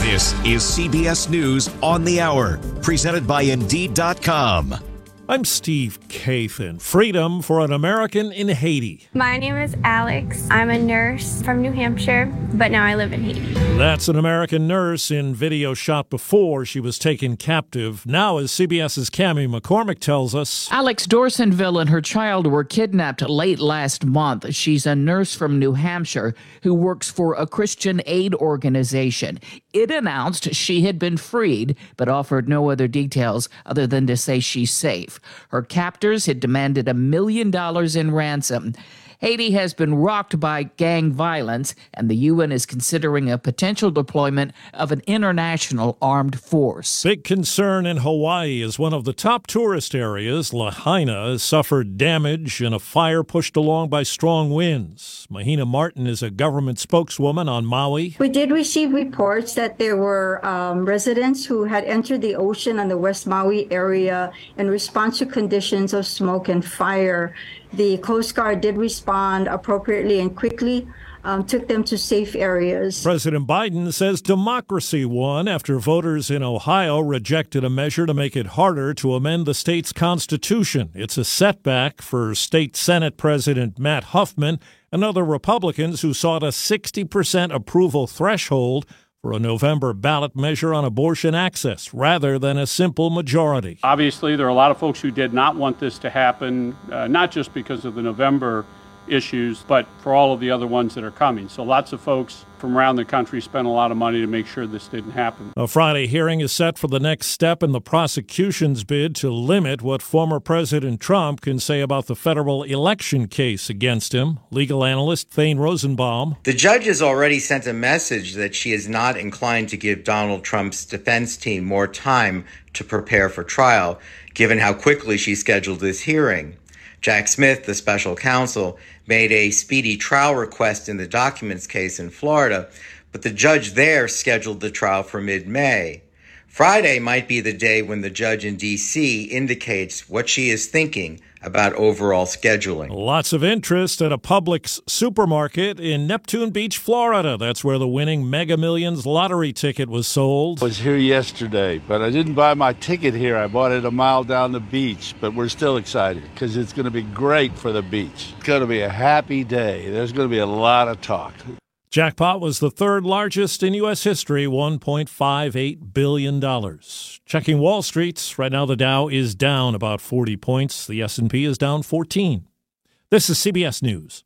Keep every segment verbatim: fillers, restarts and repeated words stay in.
This is C B S News on the Hour, presented by Indeed dot com. I'm Steve Kathan. Freedom for an American in Haiti. My name is Alex. I'm a nurse from New Hampshire, but now I live in Haiti. That's an American nurse in video shot before she was taken captive. Now, as CBS's Cammie McCormick tells us, Alex Dorsonville and her child were kidnapped late last month. She's a nurse from New Hampshire who works for a Christian aid organization. It announced she had been freed, but offered no other details other than to say she's safe. Her captors had demanded a million dollars in ransom. Haiti has been rocked by gang violence, and the U N is considering a potential deployment of an international armed force. Big concern in Hawaii is one of the top tourist areas. Lahaina has suffered damage in a fire pushed along by strong winds. Mahina Martin is a government spokeswoman on Maui. We did receive reports that there were um, residents who had entered the ocean on the West Maui area in response to conditions of smoke and fire. The Coast Guard did respond appropriately and quickly, um, took them to safe areas. President Biden says democracy won after voters in Ohio rejected a measure to make it harder to amend the state's constitution. It's a setback for State Senate President Matt Huffman and other Republicans who sought a sixty percent approval threshold for a November ballot measure on abortion access, rather than a simple majority. Obviously, there are a lot of folks who did not want this to happen, uh, not just because of the November issues, but for all of the other ones that are coming. So lots of folks from around the country spent a lot of money to make sure this didn't happen. A Friday hearing is set for the next step in the prosecution's bid to limit what former President Trump can say about the federal election case against him. Legal analyst Thane Rosenbaum. The judge has already sent a message that she is not inclined to give Donald Trump's defense team more time to prepare for trial, given how quickly she scheduled this hearing. Jack Smith, the special counsel, made a speedy trial request in the documents case in Florida, but the judge there scheduled the trial for mid-May. Friday might be the day when the judge in D C indicates what she is thinking about overall scheduling. Lots of interest at a Publix supermarket in Neptune Beach, Florida. That's where the winning Mega Millions lottery ticket was sold. I was here yesterday, but I didn't buy my ticket here. I bought it a mile down the beach, but we're still excited because it's going to be great for the beach. It's going to be a happy day. There's going to be a lot of talk. Jackpot was the third largest in U S history, one point five eight billion dollars. Checking Wall Street, right now the Dow is down about forty points. The S and P is down fourteen. This is C B S News.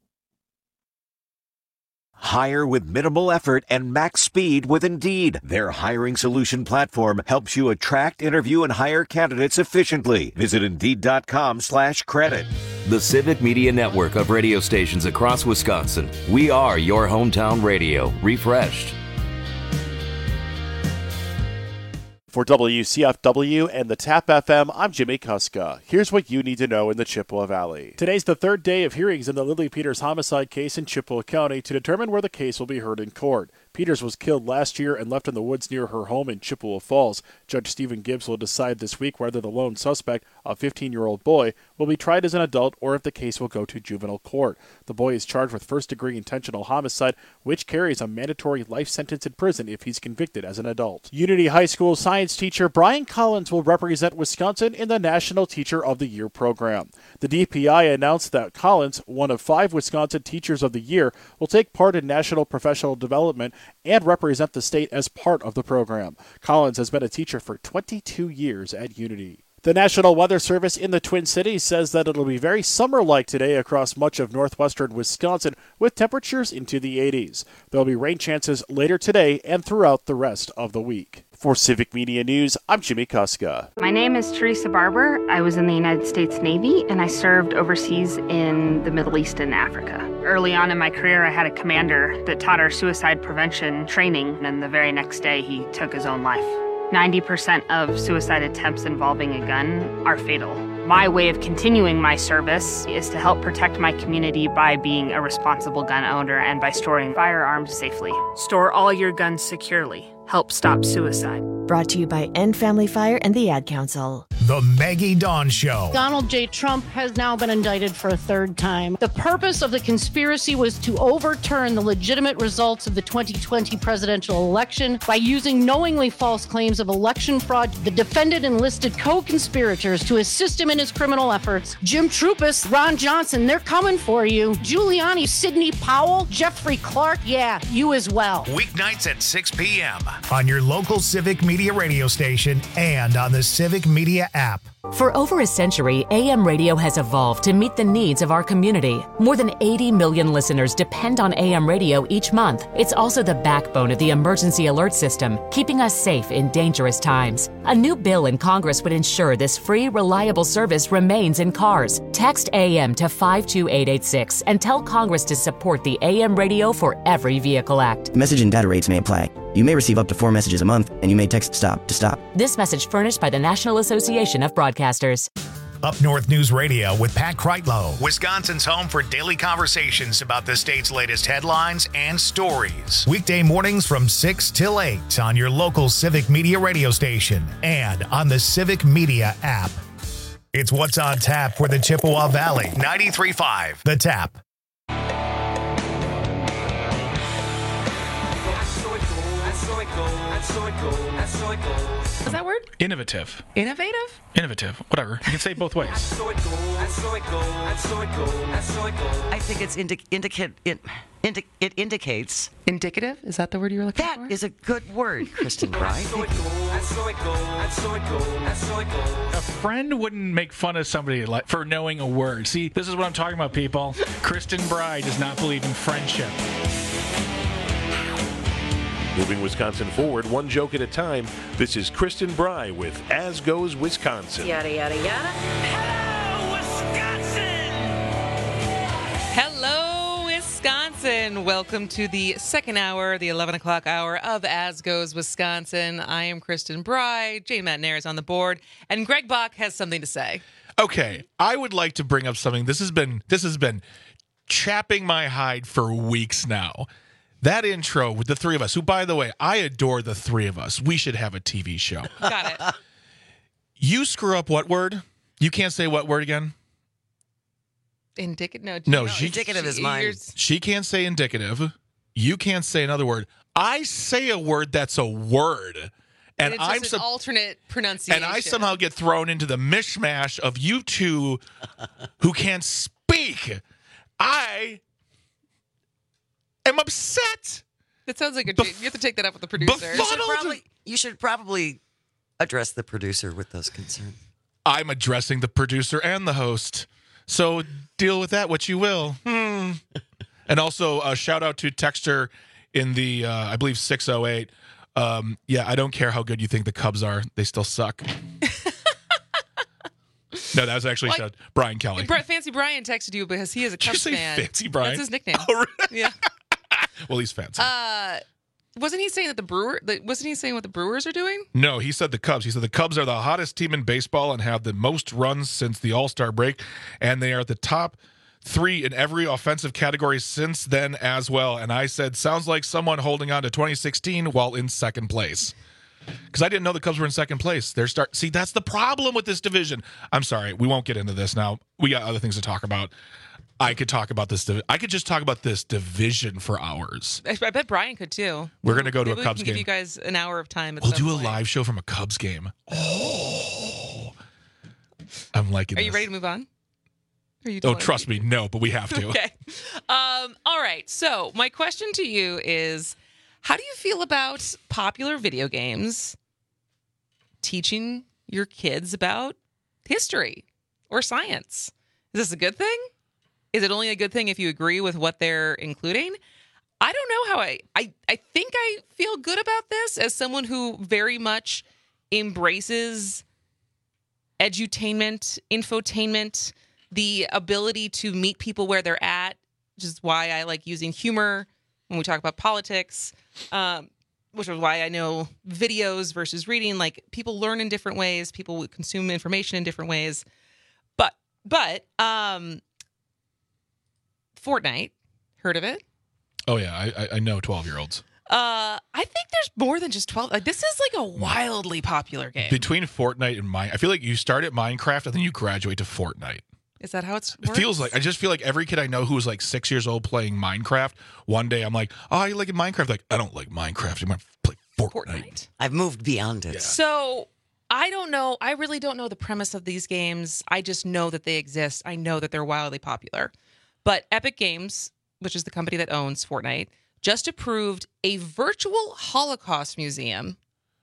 Hire with minimal effort and max speed with Indeed. Their hiring solution platform helps you attract, interview, and hire candidates efficiently. Visit Indeed.com slash credit. The Civic Media Network of radio stations across Wisconsin. We are your hometown radio, refreshed. For W C F W and the TAP F M, I'm Jimmy Kuska. Here's what you need to know in the Chippewa Valley. Today's the third day of hearings in the Lily Peters homicide case in Chippewa County to determine where the case will be heard in court. Peters was killed last year and left in the woods near her home in Chippewa Falls. Judge Stephen Gibbs will decide this week whether the lone suspect, a fifteen-year-old boy, will be tried as an adult or if the case will go to juvenile court. The boy is charged with first-degree intentional homicide, which carries a mandatory life sentence in prison if he's convicted as an adult. Unity High School science teacher Brian Collins will represent Wisconsin in the National Teacher of the Year program. The D P I announced that Collins, one of five Wisconsin Teachers of the Year, will take part in national professional development and represent the state as part of the program. Collins has been a teacher for twenty-two years at Unity. The National Weather Service in the Twin Cities says that it'll be very summer-like today across much of northwestern Wisconsin with temperatures into the eighties. There'll be rain chances later today and throughout the rest of the week. For Civic Media News, I'm Jimmy Kuska. My name is Teresa Barber. I was in the United States Navy, and I served overseas in the Middle East and Africa. Early on in my career, I had a commander that taught our suicide prevention training, and the very next day, he took his own life. ninety percent of suicide attempts involving a gun are fatal. My way of continuing my service is to help protect my community by being a responsible gun owner and by storing firearms safely. Store all your guns securely. Help stop suicide. Brought to you by End Family Fire and the Ad Council. The Maggie Dawn Show. Donald J. Trump has now been indicted for a third time. The purpose of the conspiracy was to overturn the legitimate results of the twenty twenty presidential election by using knowingly false claims of election fraud. The defendant enlisted co-conspirators to assist him in his criminal efforts. Jim Trupis, Ron Johnson, they're coming for you. Giuliani, Sidney Powell, Jeffrey Clark, yeah, you as well. Weeknights at six p.m. on your local Civic Media radio station and on the Civic Media app. For over a century, A M radio has evolved to meet the needs of our community. More than eighty million listeners depend on A M radio each month. It's also the backbone of the emergency alert system, keeping us safe in dangerous times. A new bill in Congress would ensure this free, reliable service remains in cars. Text A M to five two eight eight six and tell Congress to support the A M Radio for Every Vehicle Act. Message and data rates may apply. You may receive up to four messages a month, and you may text STOP to stop. This message furnished by the National Association of Broadcasters. Up North News Radio with Pat Kreitlow, Wisconsin's home for daily conversations about the state's latest headlines and stories. Weekday mornings from six till eight on your local Civic Media radio station and on the Civic Media app. It's What's on Tap for the Chippewa Valley. ninety-three point five The Tap. Is that word? Innovative. Innovative? Innovative. Whatever. You can say it both ways. I think it's indi- indicate it, indi- it indicates. Indicative? Is that the word you were looking that for? That is a good word, Kristen Bry. A friend wouldn't make fun of somebody like for knowing a word. See, this is what I'm talking about, people. Kristen Bry does not believe in friendship. Moving Wisconsin forward, one joke at a time. This is Kristen Bry with As Goes Wisconsin. Yada, yada, yada. Hello, Wisconsin! Hello, Wisconsin! Welcome to the second hour, the eleven o'clock hour of As Goes Wisconsin. I am Kristen Bry. Jay Matnair is on the board, and Greg Bach has something to say. Okay, I would like to bring up something. This has been this has been chapping my hide for weeks now. That intro with the three of us, who, by the way, I adore the three of us. We should have a T V show. Got it. You screw up what word? You can't say what word again? Indicative? No, no, no she, indicative she, is mine. She can't say indicative. You can't say another word. I say a word that's a word. and And it's I'm just an some, alternate pronunciation. And I somehow get thrown into the mishmash of you two who can't speak. I... I'm upset. That sounds like a. Bef- you have to take that up with the producer. You should, probably, you should probably address the producer with those concerns. I'm addressing the producer and the host, so deal with that what you will. Hmm. And also, a shout out to Texter in the uh, I believe six oh eight. Um, yeah, I don't care how good you think the Cubs are; they still suck. No, that was actually well, Brian Kelly. Fancy Brian texted you because he is a Cubs Did you say fan. Fancy Brian? That's his nickname. Oh, really? Yeah. Well, he's fancy. Uh, wasn't he saying that the Brewer? That, wasn't he saying what the Brewers are doing? No, he said the Cubs. He said the Cubs are the hottest team in baseball and have the most runs since the All-Star break, and they are at the top three in every offensive category since then as well. And I said, sounds like someone holding on to twenty sixteen while in second place. Because I didn't know the Cubs were in second place. They're start. See, that's the problem with this division. I'm sorry, we won't get into this now. We got other things to talk about. I could talk about this. Divi- I could just talk about this division for hours. I, I bet Brian could too. We're gonna go to Maybe a Cubs we can game. Give you guys an hour of time. At we'll some do point. a live show from a Cubs game. Oh, I'm liking. Are this. you ready to move on? Are you oh, trust me, no, but we have to. Okay. Um, all right. So my question to you is, how do you feel about popular video games teaching your kids about history or science? Is this a good thing? Is it only a good thing if you agree with what they're including? I don't know how I, I, I think I feel good about this as someone who very much embraces edutainment, infotainment, the ability to meet people where they're at, which is why I like using humor when we talk about politics, um, which is why I know videos versus reading. Like, people learn in different ways. People consume information in different ways. But, but, um, Fortnite, heard of it? Oh, yeah. I, I know twelve-year-olds. Uh, I think there's more than just twelve. Like, this is like a wildly popular game. Between Fortnite and Mine, I feel like you start at Minecraft and then you graduate to Fortnite. Is that how it's? It feels like I just feel like every kid I know who's like six years old playing Minecraft. One day I'm like, oh, you like Minecraft? Like, I don't like Minecraft. I'm gonna play Fortnite. Fortnite. I've moved beyond it. Yeah. So I don't know. I really don't know the premise of these games. I just know that they exist. I know that they're wildly popular. But Epic Games, which is the company that owns Fortnite, just approved a virtual Holocaust museum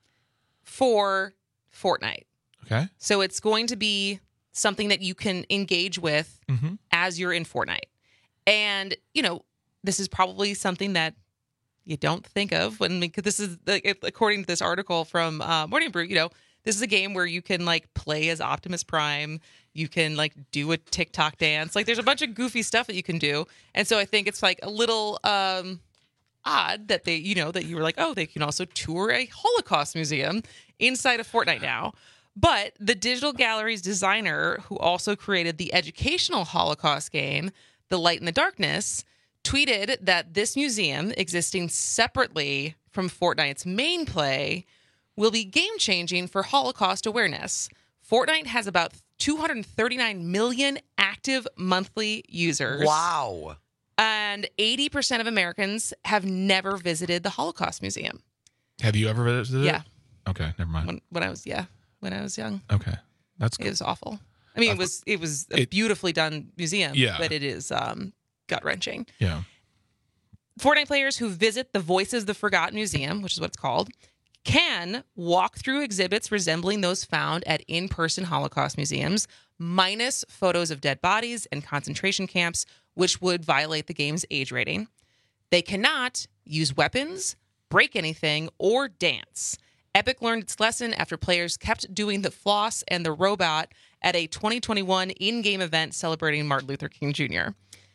for Fortnite. Okay. So it's going to be something that you can engage with mm-hmm. as you're in Fortnite. And, you know, this is probably something that you don't think of when, because this is, according to this article from uh, Morning Brew, you know, this is a game where you can like play as Optimus Prime. You can like do a TikTok dance. Like there's a bunch of goofy stuff that you can do. And so I think it's like a little um, odd that they, you know, that you were like, oh, they can also tour a Holocaust museum inside of Fortnite now. But the Digital Gallery's designer, who also created the educational Holocaust game, The Light in the Darkness, tweeted that this museum, existing separately from Fortnite's main play, will be game-changing for Holocaust awareness. Fortnite has about two hundred thirty-nine million active monthly users. Wow. And eighty percent of Americans have never visited the Holocaust Museum. Have you ever visited Yeah. it? Okay, never mind. When, when I was, yeah, when I was young. Okay, that's cool. It was awful. I mean, Uh, it was it was a it- beautifully done museum, Yeah. but it is um, gut-wrenching. Yeah. Fortnite players who visit the Voices of the Forgotten Museum, which is what it's called, can walk through exhibits resembling those found at in-person Holocaust museums, minus photos of dead bodies and concentration camps, which would violate the game's age rating. They cannot use weapons, break anything, or dance. Epic learned its lesson after players kept doing the floss and the robot at a twenty twenty-one in-game event celebrating Martin Luther King Junior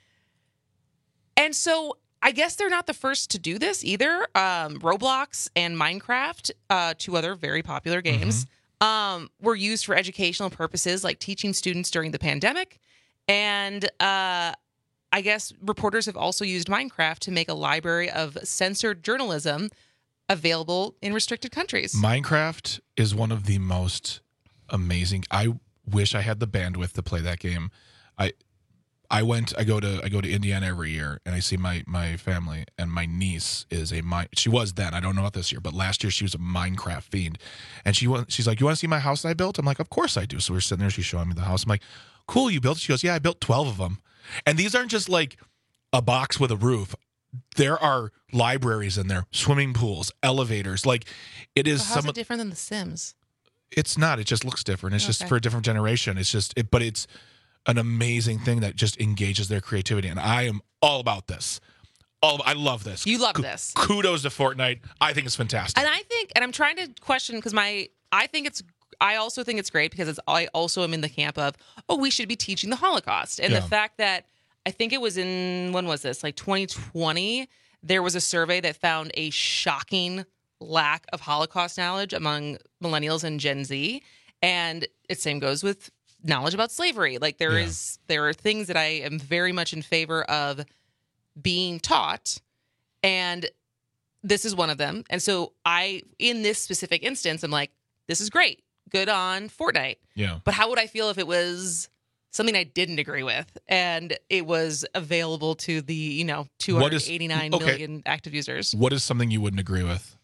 And so I guess they're not the first to do this either. Um, Roblox and Minecraft, uh, two other very popular games, mm-hmm. um, were used for educational purposes like teaching students during the pandemic. And uh, I guess reporters have also used Minecraft to make a library of censored journalism available in restricted countries. Minecraft is one of the most amazing. I wish I had the bandwidth to play that game. I I went I go to I go to Indiana every year and I see my my family, and my niece is a mi- she was then, I don't know about this year, but last year she was a Minecraft fiend. And she went, she's like, "You want to see my house I built?" I'm like, "Of course I do." So we're sitting there, she's showing me the house. I'm like, "Cool, you built it?" She goes, "Yeah, I built twelve of them." And these aren't just like a box with a roof. There are libraries in there, swimming pools, elevators. Like it is. So how's some it different than The Sims? It's not. It just looks different. It's Okay. just for a different generation. It's just, it, but it's an amazing thing that just engages their creativity. And I am all about this. All I love this. You love Ku- this. Kudos to Fortnite. I think it's fantastic. And I think, and I'm trying to question because my, I think it's, I also think it's great because it's, I also am in the camp of, oh, we should be teaching the Holocaust. And Yeah. the fact that I think it was in, when was this? Like twenty twenty, there was a survey that found a shocking lack of Holocaust knowledge among millennials and Gen Z. And it same goes with knowledge about slavery. Like there Yeah. is, there are things that I am very much in favor of being taught. And this is one of them. And so I, in this specific instance, I'm like, this is great. Good on Fortnite. Yeah. But how would I feel if it was something I didn't agree with and it was available to the, you know, two What hundred is- eighty-nine okay. million active users? What is something you wouldn't agree with?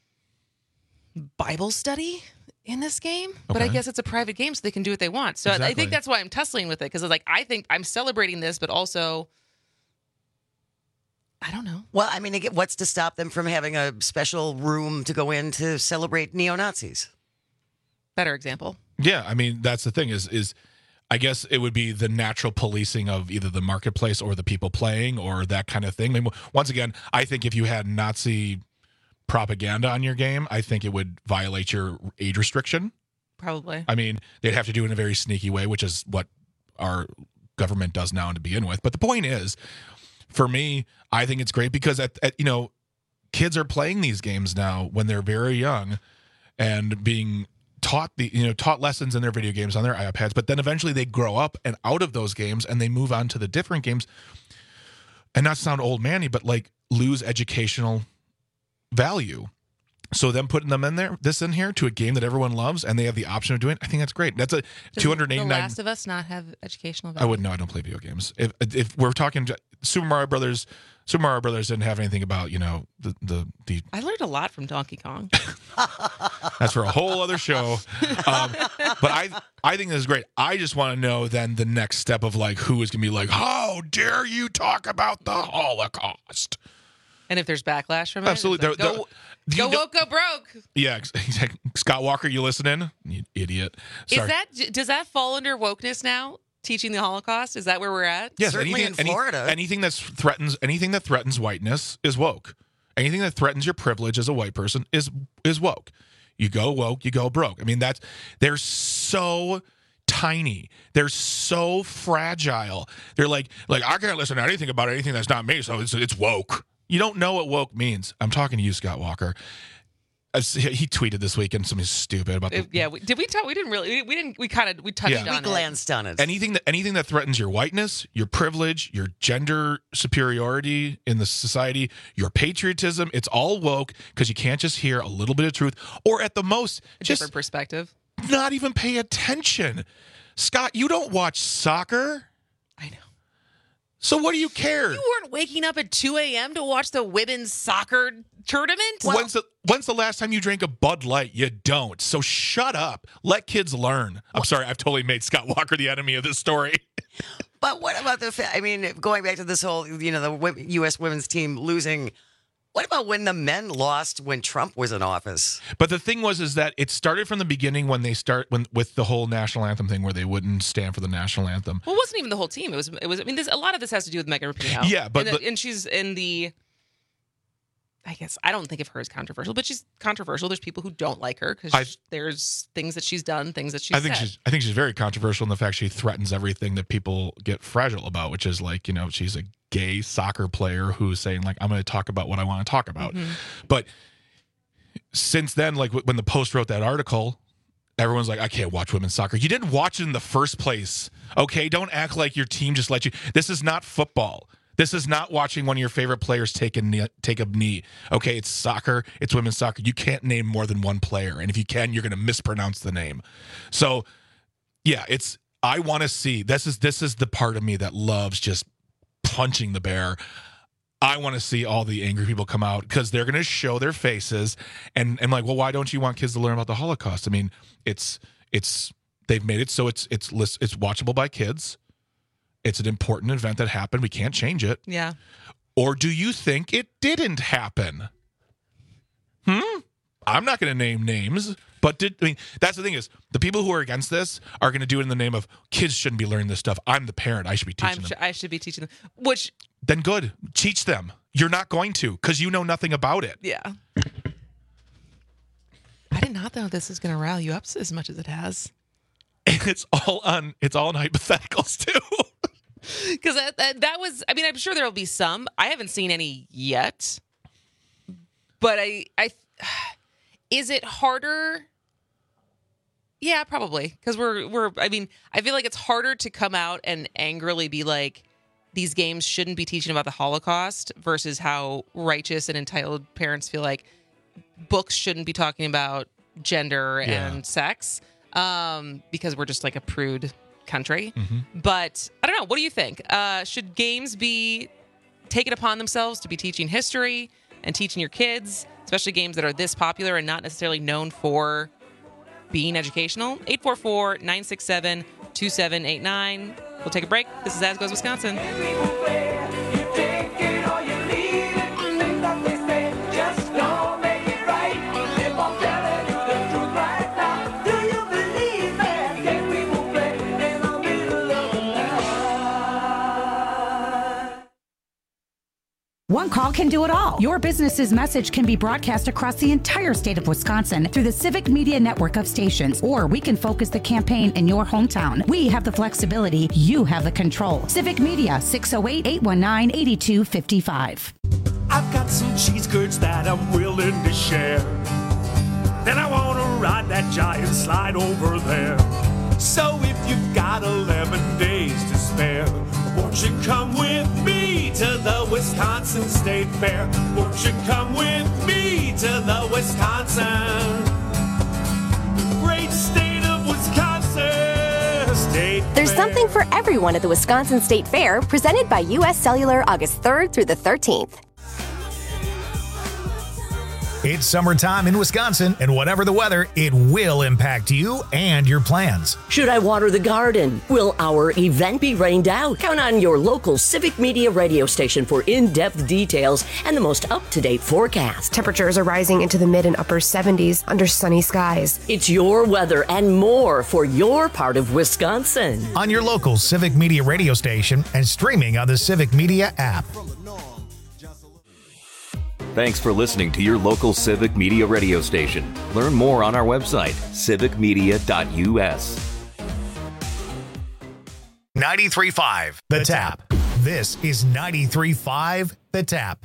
Bible study in this game? But I Okay. guess it's a private game, so they can do what they want. So I Exactly. think that's why I'm tussling with it, because it's like, I think I'm celebrating this, but also, I don't know. Well, I mean, again, what's to stop them from having a special room to go in to celebrate neo-Nazis? Better example. Yeah, I mean, that's the thing is is I guess it would be the natural policing of either the marketplace or the people playing or that kind of thing. I mean, once again, I think if you had Nazi propaganda on your game, I think it would violate your age restriction. Probably. I mean, they'd have to do it in a very sneaky way, which is what our government does now to begin with. But the point is, for me, I think it's great because at, at you know, kids are playing these games now when they're very young and being taught the you know taught lessons in their video games on their iPads, but then eventually they grow up and out of those games and they move on to the different games, and not to sound old manny, but like lose educational value. So them putting them in there, this in here to a game that everyone loves, and they have the option of doing it, I think that's great. That's a Does two hundred eighty-nine. The Last of Us not have educational value? I wouldn't know. I don't play video games. If if we're talking Super Mario Brothers, Super Mario Brothers didn't have anything about, you know, the the, the I learned a lot from Donkey Kong. That's for a whole other show. Um, but I I think this is great. I just want to know then the next step of like who is going to be like, how dare you talk about the Holocaust? And if there's backlash from it, absolutely. Like, The- go, the- go the- woke, go broke. Yeah, he's like, Scott Walker, you listening? You idiot. Sorry. Is that does that fall under wokeness now? Teaching the Holocaust? Is that where we're at? Yes, Certainly anything, in any- Florida. anything that threatens anything that threatens whiteness is woke. Anything that threatens your privilege as a white person is is woke. You go woke, you go broke. I mean, that's they're so tiny. They're so fragile. They're like like I can't listen to anything about anything that's not me, so it's it's woke. You don't know what woke means. I'm talking to you, Scott Walker. I s- He tweeted this weekend something stupid about the, If- yeah, we, did we talk? We didn't really. We, we didn't. We kind of we touched Yeah. on We it. glanced on it. anything that anything that threatens your whiteness, your privilege, your gender superiority in the society, your patriotism, it's all woke because you can't just hear a little bit of truth or at the most A just different perspective. not even pay attention. Scott, you don't watch soccer. I know. So what do you care? You weren't waking up at two a.m. to watch the women's soccer tournament. when's the when's the last time you drank a Bud Light? You don't. So shut up. Let kids learn. I'm sorry, I've totally made Scott Walker the enemy of this story. But what about the? fa- I mean, going back to this whole, you know, the wo- U S women's team losing. What about when the men lost when Trump was in office? But the thing was, is that it started from the beginning when they start when with the whole national anthem thing, where they wouldn't stand for the national anthem. Well, it wasn't even the whole team. It was. It was. I mean, this, a lot of this has to do with Megan Rapinoe. Yeah, but- and, the- but- and she's in the. I guess I don't think of her as controversial, but she's controversial. There's people who don't like her I- because there's things that she's done, things that she's I think said. she's I think she's very controversial in the fact she threatens everything that people get fragile about, which is like, you know, she's a gay soccer player who's saying like, I'm going to talk about what I want to talk about. Mhm. But since then, like when the Post wrote that article, everyone's like, I can't watch women's soccer. You didn't watch it in the first place. Okay. Don't act like your team just let you. This is not football. This is not watching one of your favorite players take a knee, take a knee. Okay, it's soccer. It's women's soccer. You can't name more than one player, and if you can, you're going to mispronounce the name. So, yeah, it's. I want to see. This is this is the part of me that loves just punching the bear. I want to see all the angry people come out because they're going to show their faces, and and like, well, why don't you want kids to learn about the Holocaust? I mean, it's it's they've made it so it's it's lis- it's watchable by kids. It's an important event that happened. We can't change it. Yeah. Or do you think it didn't happen? Hmm? I'm not going to name names, but did I mean that's the thing is the people who are against this are going to do it in the name of kids shouldn't be learning this stuff. I'm the parent. I should be teaching I'm them. sure I should be teaching them. Which Then good. Teach them. You're not going to because you know nothing about it. yeah. I did not know this is going to rile you up as much as it has. And it's all on it's all on hypotheticals too. Because that, that, that was, I mean, I'm sure there'll be some. I haven't seen any yet. But I, I, is it harder? Yeah, probably. Because we're, we're, I mean, I feel like it's harder to come out and angrily be like, these games shouldn't be teaching about the Holocaust versus how righteous and entitled parents feel like books shouldn't be talking about gender Yeah. and sex um, because we're just like a prude country. Mm-hmm. But I don't know. What do you think? Uh, should games be taken upon themselves to be teaching history and teaching your kids, especially games that are this popular and not necessarily known for being educational? eight four four, nine six seven, two seven eight nine. We'll take a break. This is As Goes Wisconsin. One call can do it all. Your business's message can be broadcast across the entire state of Wisconsin through the Civic Media network of stations, or we can focus the campaign in your hometown. We have the flexibility. You have the control. Civic Media, six oh eight, eight one nine, eight two five five. I've got some cheese curds that I'm willing to share. Then I want to ride that giant slide over there. So if you've got eleven days to spare, won't you come with me to the Wisconsin State Fair. Won't you come with me to the Wisconsin? Great state of Wisconsin State There's Fair. something for everyone at the Wisconsin State Fair, presented by U S Cellular August third through the thirteenth. It's summertime in Wisconsin, and whatever the weather, it will impact you and your plans. Should I water the garden? Will our event be rained out? Count on your local Civic Media radio station for in-depth details and the most up-to-date forecast. Temperatures are rising into the mid and upper seventies under sunny skies. It's your weather and more for your part of Wisconsin. On your local Civic Media radio station and streaming on the Civic Media app. Thanks for listening to your local Civic Media radio station. Learn more on our website, civic media dot u s. ninety-three point five The Tap. This is ninety-three point five The Tap.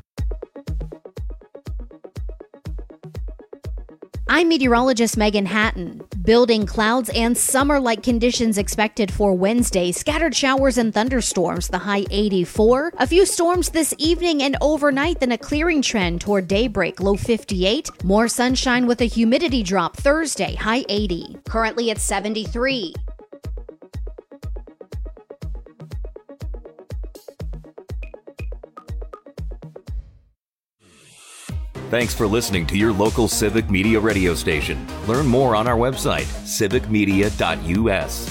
I'm meteorologist Megan Hatton. Building clouds and summer-like conditions expected for Wednesday. Scattered showers and thunderstorms, the high eighty-four. A few storms this evening and overnight, then a clearing trend toward daybreak, low fifty-eight. More sunshine with a humidity drop Thursday, high eighty. Currently at seventy-three. Thanks for listening to your local Civic Media radio station. Learn more on our website, civic media dot u s.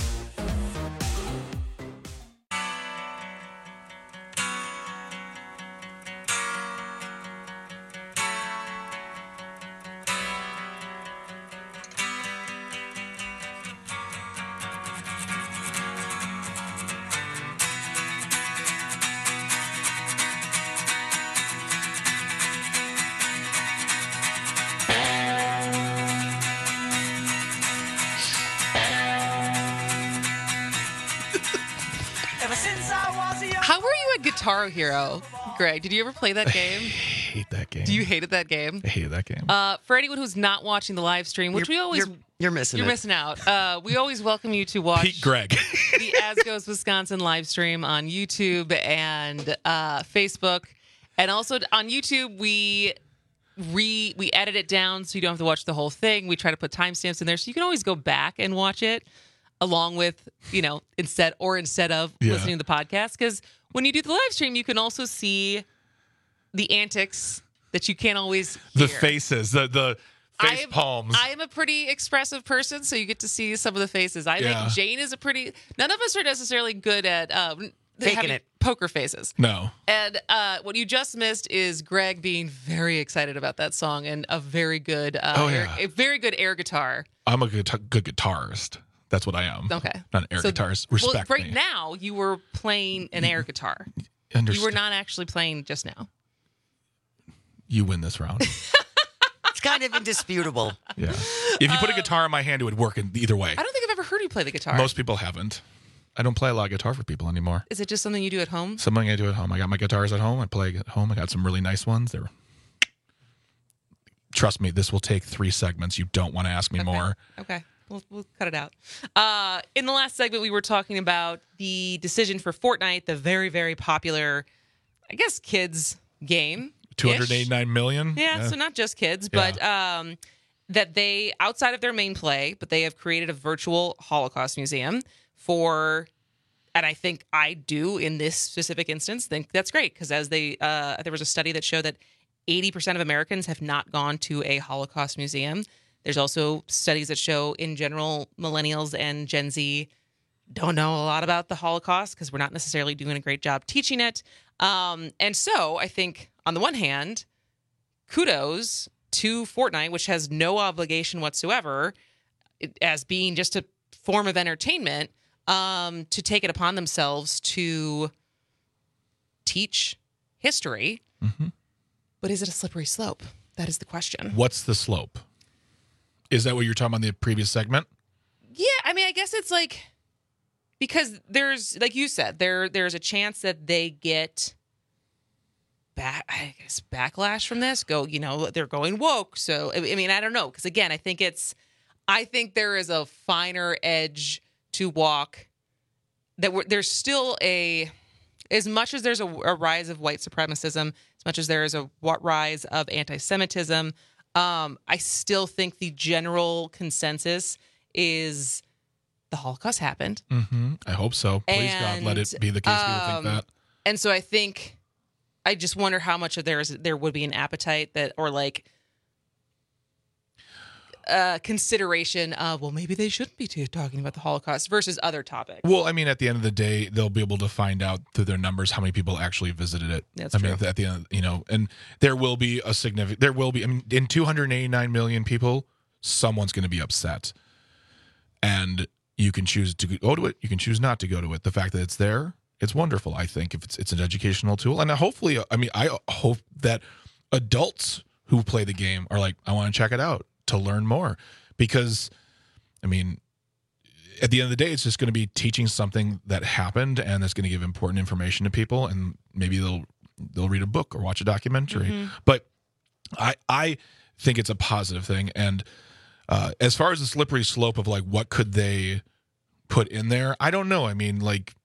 How were you at Guitar Hero, Greg? Did you ever play that game? I hate that game. Do you hated that game? I hated that game. Uh, for anyone who's not watching the live stream, which You're- we always you're- you're missing you're it. missing out. Uh, we always welcome you to watch Pete Greg. the As Goes Wisconsin live stream on YouTube and uh, Facebook, and also on YouTube we re we edit it down so you don't have to watch the whole thing. We try to put timestamps in there so you can always go back and watch it along with, you know, instead or instead of Yeah. listening to the podcast. Because when you do the live stream, you can also see the antics that you can't always The hear. faces, the the face I am, palms. I am a pretty expressive person, so you get to see some of the faces. I Yeah. think Jane is a pretty. None of us are necessarily good at um, Faking having it. poker faces. no. And uh, what you just missed is Greg being very excited about that song and a very good, uh, Oh, air, yeah. a very good air guitar. I'm a good good guitarist. That's what I am. Okay, Not an air So- guitarist. well, Respect right me. now, you were playing an air guitar. Understood. You were not actually playing just now. You win this round. It's kind of indisputable. Yeah. If you put a guitar in my hand, it would work in either way. I don't think I've ever heard you play the guitar. Most people haven't. I don't play a lot of guitar for people anymore. Is it just something you do at home? Something I do at home. I got my guitars at home. I play at home. I got some really nice ones. They're. Trust me, this will take three segments. You don't want to ask me more. Okay. We'll, we'll cut it out. Uh, in the last segment, we were talking about the decision for Fortnite, the very, very popular, I guess, kids game. two hundred eighty-nine million. Yeah, so not just kids, but um, that they, outside of their main play, but they have created a virtual Holocaust museum for, and I think I do in this specific instance, think that's great because as they, uh, there was a study that showed that eighty percent of Americans have not gone to a Holocaust museum. There's also studies that show, in general, millennials and Gen Z don't know a lot about the Holocaust because we're not necessarily doing a great job teaching it. Um, and so I think, on the one hand, kudos to Fortnite, which has no obligation whatsoever it- as being just a form of entertainment, um, to take it upon themselves to teach history. Mm-hmm. But is it a slippery slope? That is the question. What's the slope? Is that what you're talking about in the previous segment? Yeah, I mean, I guess it's like because there's, like you said, there there's a chance that they get back, I guess, backlash from this. Go, you know, they're going woke. So I I mean, I don't know, because again, I think it's, I think there is a finer edge to walk. That we're, there's still a as much as there's a, a rise of white supremacism, as much as there is a rise of anti-Semitism, um, I still think the general consensus is the Holocaust happened. Mm-hmm. I hope so. Please, and, God, let it be the case. Um, People think that. And so I think, I just wonder how much of there is there would be an appetite that, or like, uh, consideration of, well, maybe they shouldn't be too talking about the Holocaust versus other topics. Well, I mean, at the end of the day, they'll be able to find out through their numbers how many people actually visited it. That's I true. mean, at the end, you know, and there will be a significant, there will be, I mean, in two hundred eighty-nine million people, someone's going to be upset. And you can choose to go to it. You can choose not to go to it. The fact that it's there, it's wonderful. I think if it's it's an educational tool, and hopefully, I mean, I hope that adults who play the game are like, I want to check it out to learn more, because, I mean, at the end of the day, it's just going to be teaching something that happened, and that's going to give important information to people, and maybe they'll they'll read a book or watch a documentary. Mm-hmm. But I I think it's a positive thing, and uh, as far as the slippery slope of like what could they put in there, I don't know. I mean, like.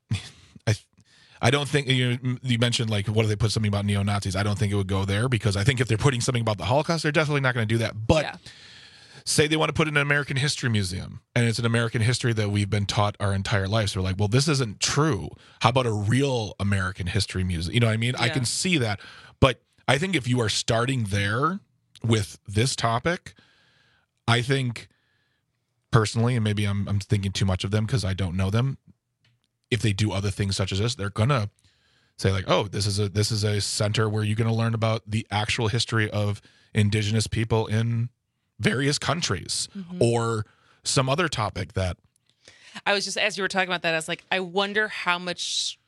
I don't think, you know, you mentioned like, what do they put something about neo-Nazis? I don't think it would go there, because I think if they're putting something about the Holocaust, they're definitely not going to do that. But yeah. say they want to put in an American history museum, and it's an American history that we've been taught our entire lives. So we're like, well, this isn't true. How about a real American history museum? You know what I mean? Yeah. I can see that. But I think if you are starting there with this topic, I think personally, and maybe I'm, I'm thinking too much of them because I don't know them, if they do other things such as this, they're gonna say like, "Oh, this is a this is a center where you're gonna learn about the actual history of indigenous people in various countries," mm-hmm. or some other topic that. I was just, as you were talking about that, I was like, I wonder how much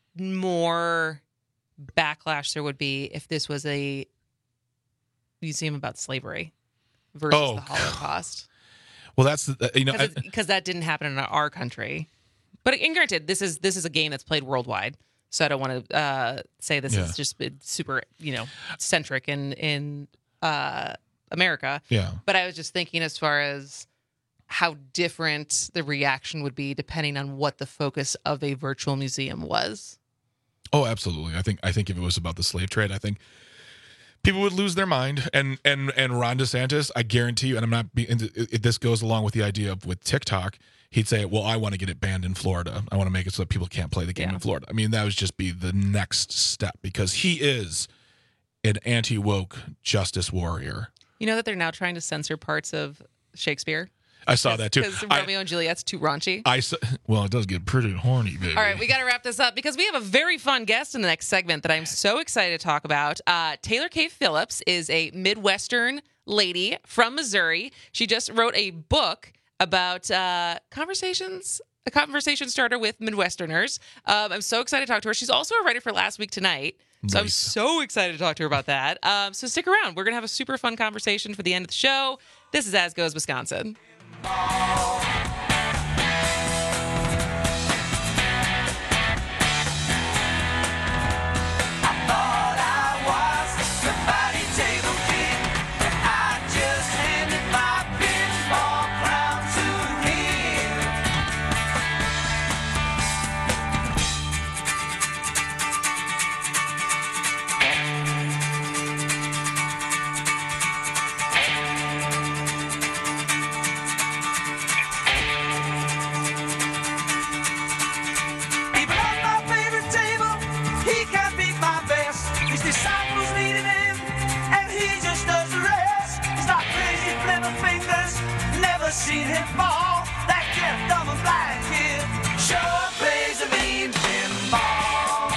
more backlash there would be if this was a museum about slavery versus oh, the Holocaust. Well, that's the, you know, because that didn't happen in our country. But and granted, this is this is a game that's played worldwide, so I don't want to uh, say this yeah. is just super, you know, centric in in uh, America. Yeah. But I was just thinking as far as how different the reaction would be depending on what the focus of a virtual museum was. Oh, absolutely. I think I think if it was about the slave trade, I think people would lose their mind. And and and Ron DeSantis, I guarantee you, and I'm not being, this goes along with the idea of with TikTok. He'd say, well, I want to get it banned in Florida. I want to make it so that people can't play the game yeah. in Florida. I mean, that would just be the next step, because he is an anti-woke justice warrior. You know that they're now trying to censor parts of Shakespeare? I saw that too. Because Romeo and Juliet's too raunchy. I saw, well, it does get pretty horny, baby. All right, we got to wrap this up because we have a very fun guest in the next segment that I'm so excited to talk about. Uh, Taylor K. Phillips is a Midwestern lady from Missouri. She just wrote a book about uh, conversations, a conversation starter with Midwesterners. Um, I'm so excited to talk to her. She's also a writer for Last Week Tonight. So nice. I'm so excited to talk to her about that. Um, so stick around. We're going to have a super fun conversation for the end of the show. This is As Goes Wisconsin. Seen him fall, that deaf, dumb, and blind kid sure plays a mean pinball.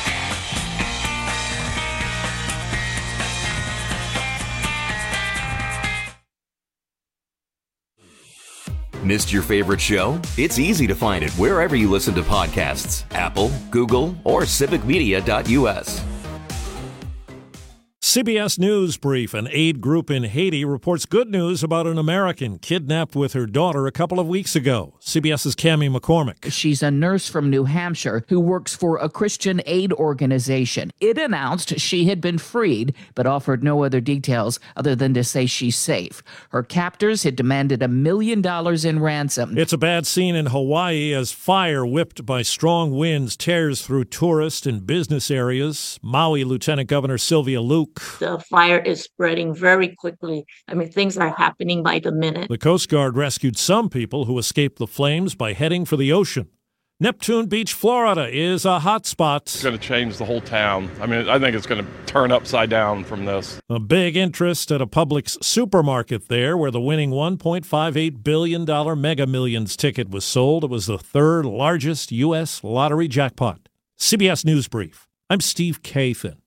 Missed your favorite show? It's easy to find it wherever you listen to podcasts. Apple, Google, or civic media dot U S. C B S News Brief. An aid group in Haiti reports good news about an American kidnapped with her daughter a couple of weeks ago. CBS's Cammie McCormick. She's a nurse from New Hampshire who works for a Christian aid organization. It announced she had been freed, but offered no other details other than to say she's safe. Her captors had demanded a million dollars in ransom. It's a bad scene in Hawaii as fire whipped by strong winds tears through tourist and business areas. Maui Lieutenant Governor Sylvia Luke. The fire is spreading very quickly. I mean, things are happening by the minute. The Coast Guard rescued some people who escaped the flames by heading for the ocean. Neptune Beach, Florida is a hot spot. It's going to change the whole town. I mean, I think it's going to turn upside down from this. A big interest at a Publix supermarket there where the winning one point five eight billion dollars Mega Millions ticket was sold. It was the third largest U S lottery jackpot. C B S News Brief. I'm Steve Kathan.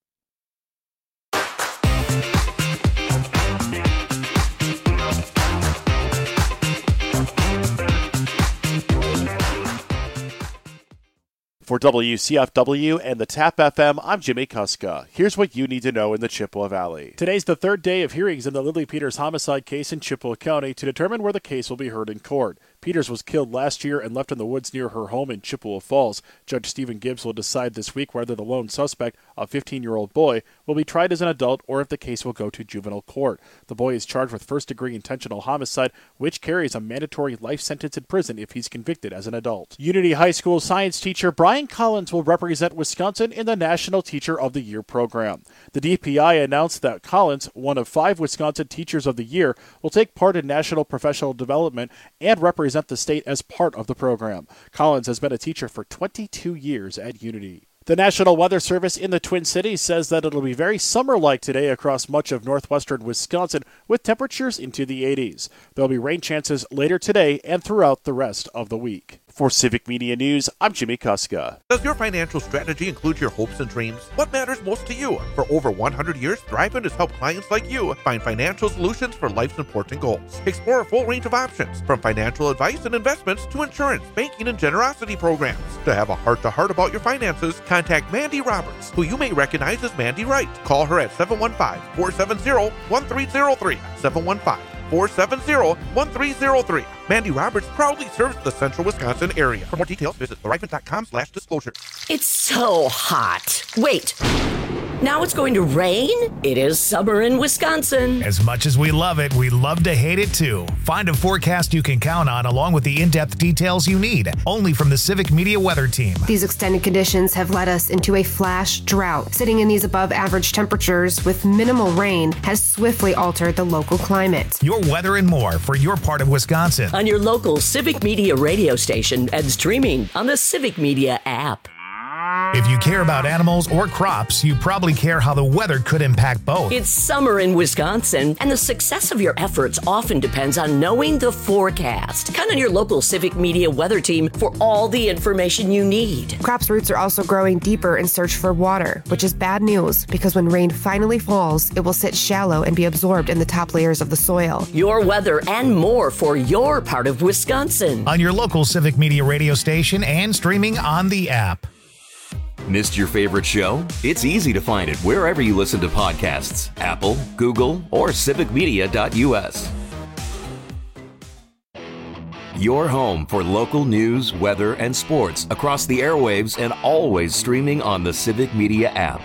For W C F W and the TAP F M, I'm Jimmy Kuska. Here's what you need to know in the Chippewa Valley. Today's the third day of hearings in the Lily Peters homicide case in Chippewa County to determine where the case will be heard in court. Peters was killed last year and left in the woods near her home in Chippewa Falls. Judge Stephen Gibbs will decide this week whether the lone suspect, a fifteen-year-old boy, will be tried as an adult or if the case will go to juvenile court. The boy is charged with first-degree intentional homicide, which carries a mandatory life sentence in prison if he's convicted as an adult. Unity High School science teacher Brian Collins will represent Wisconsin in the National Teacher of the Year program. The D P I announced that Collins, one of five Wisconsin Teachers of the Year, will take part in national professional development and represent the state as part of the program. Collins has been a teacher for twenty-two years at Unity. The National Weather Service in the Twin Cities says that it'll be very summer-like today across much of northwestern Wisconsin with temperatures into the eighties. There'll be rain chances later today and throughout the rest of the week. For Civic Media News, I'm Jimmy Kuska. Does your financial strategy include your hopes and dreams? What matters most to you? For over one hundred years, Thrivent has helped clients like you find financial solutions for life's important goals. Explore a full range of options, from financial advice and investments to insurance, banking, and generosity programs. To have a heart-to-heart about your finances, contact Mandy Roberts, who you may recognize as Mandy Wright. Call her at seven one five, four seven zero, one three zero three, seven one five, four seven zero, one three zero three. Mandy Roberts proudly serves the central Wisconsin area. For more details, visit thrivent.com slash disclosure. It's so hot. Wait. Now it's going to rain? It is summer in Wisconsin. As much as we love it, we love to hate it too. Find a forecast you can count on along with the in-depth details you need. Only from the Civic Media Weather Team. These extended conditions have led us into a flash drought. Sitting in these above average temperatures with minimal rain has swiftly altered the local climate. Your weather and more for your part of Wisconsin. On your local Civic Media radio station and streaming on the Civic Media app. If you care about animals or crops, you probably care how the weather could impact both. It's summer in Wisconsin, and the success of your efforts often depends on knowing the forecast. Count on your local Civic Media Weather Team for all the information you need. Crops' roots are also growing deeper in search for water, which is bad news because when rain finally falls, it will sit shallow and be absorbed in the top layers of the soil. Your weather and more for your part of Wisconsin. On your local Civic Media radio station and streaming on the app. Missed your favorite show? It's easy to find it wherever you listen to podcasts. Apple, Google, or civic media dot u s. Your home for local news, weather, and sports across the airwaves and always streaming on the Civic Media app.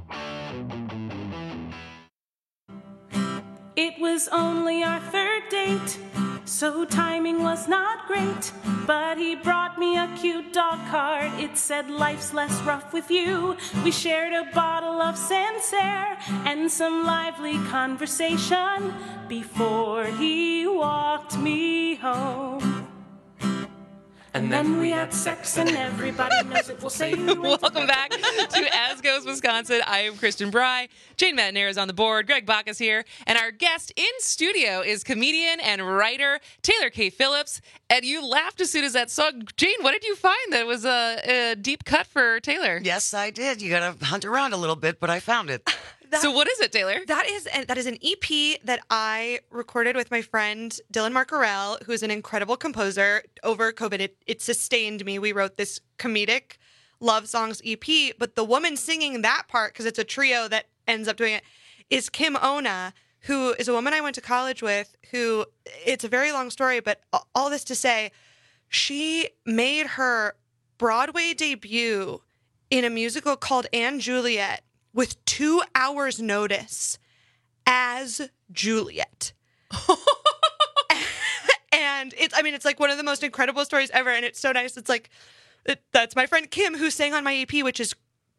It was only our third date, so timing was not great. But he brought me a cute dog card. It said life's less rough with you. We shared a bottle of Sancerre and some lively conversation before he walked me home. And then we had sex and everybody knows it. We'll say Welcome back to As Goes Wisconsin. I am Kristen Bry. Jane Matanair is on the board. Greg Bach is here. And our guest in studio is comedian and writer Taylor K. Phillips. And you laughed as soon as that song. Jane, what did you find that was a, a deep cut for Taylor? Yes, I did. You got to hunt around a little bit, but I found it. That, so what is it, Taylor? That is that is an E P that I recorded with my friend Dylan Marcarell, who is an incredible composer. Over COVID, it, it sustained me. We wrote this comedic love songs E P, but the woman singing that part, because it's a trio that ends up doing it, is Kim Ona, who is a woman I went to college with, who, it's a very long story, but all this to say, she made her Broadway debut in a musical called Anne Juliet with two hours notice as Juliet. And it's, I mean, it's like one of the most incredible stories ever. And it's so nice. It's like, it, that's my friend Kim who sang on my E P, which is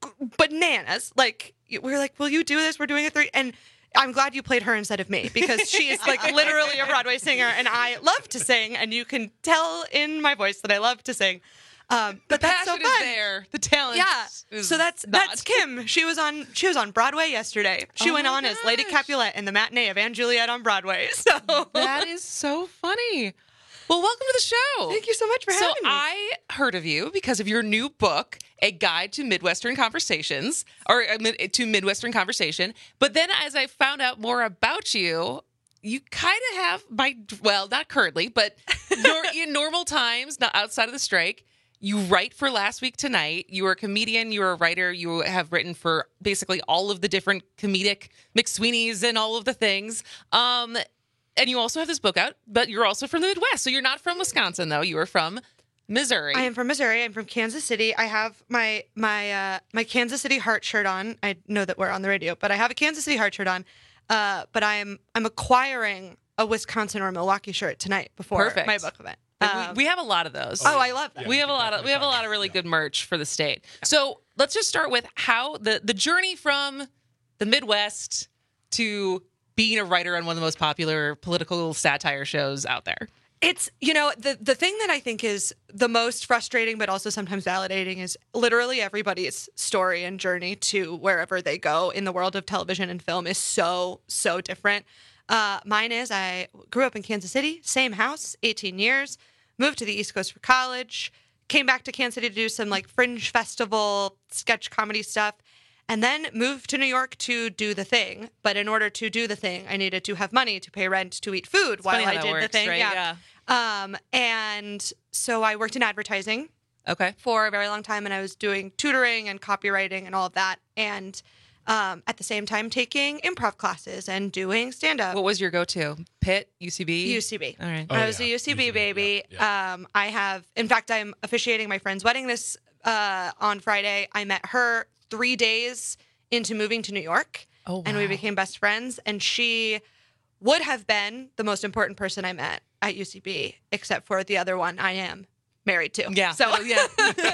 bananas. Like, we were like, will you do this? We're doing a three. And I'm glad you played her instead of me, because she is like literally a Broadway singer and I love to sing. And you can tell in my voice that I love to sing. Um, but the that's so passion fun. is there. The talent. Yeah. Is So that's not. that's Kim. She was on she was on Broadway yesterday. She Oh went my on as Lady Capulet in the matinee of Anne Juliet on Broadway. So That is so funny. Well, welcome to the show. Thank you so much for so having me. I heard of you because of your new book, A Guide to Midwestern Conversations, or uh, mid- to Midwestern Conversation. But then as I found out more about you, you kind of have my, well, not currently, but nor- in normal times, not outside of the strike, you write for Last Week Tonight. You are a comedian. You are a writer. You have written for basically all of the different comedic McSweeney's and all of the things. Um, and you also have this book out, but you're also from the Midwest. So you're not from Wisconsin, though. You are from Missouri. I am from Missouri. I'm from Kansas City. I have my my uh, my Kansas City Heart shirt on. I know that we're on the radio, but I have a Kansas City Heart shirt on. Uh, but I'm I'm acquiring a Wisconsin or Milwaukee shirt tonight before Perfect. my book event. We- Um, we have a lot of those. Oh, I love that. we have a lot of we have a lot of really good merch for the state. So let's just start with how the the journey from the Midwest to being a writer on one of the most popular political satire shows out there. It's, you know, the the thing that I think is the most frustrating, but also sometimes validating, is literally everybody's story and journey to wherever they go in the world of television and film is so, so different. Uh, mine is, I grew up in Kansas City, same house, eighteen years, moved to the East Coast for college, came back to Kansas City to do some like fringe festival sketch comedy stuff, and then moved to New York to do the thing. But in order to do the thing, I needed to have money to pay rent, to eat food It's while funny how I that did the works, thing. right? Yeah. Um, and so I worked in advertising. Okay. For a very long time, and I was doing tutoring and copywriting and all of that, and um, at the same time taking improv classes and doing stand-up. What was your go-to? Pitt, U C B? U C B. All right. I was a U C B baby. Um, I have, in fact, I'm officiating my friend's wedding this uh, on Friday. I met her three days into moving to New York, oh, and we wow. became best friends. And she would have been the most important person I met at U C B, except for the other one I am married to. Yeah. So Oh, yeah.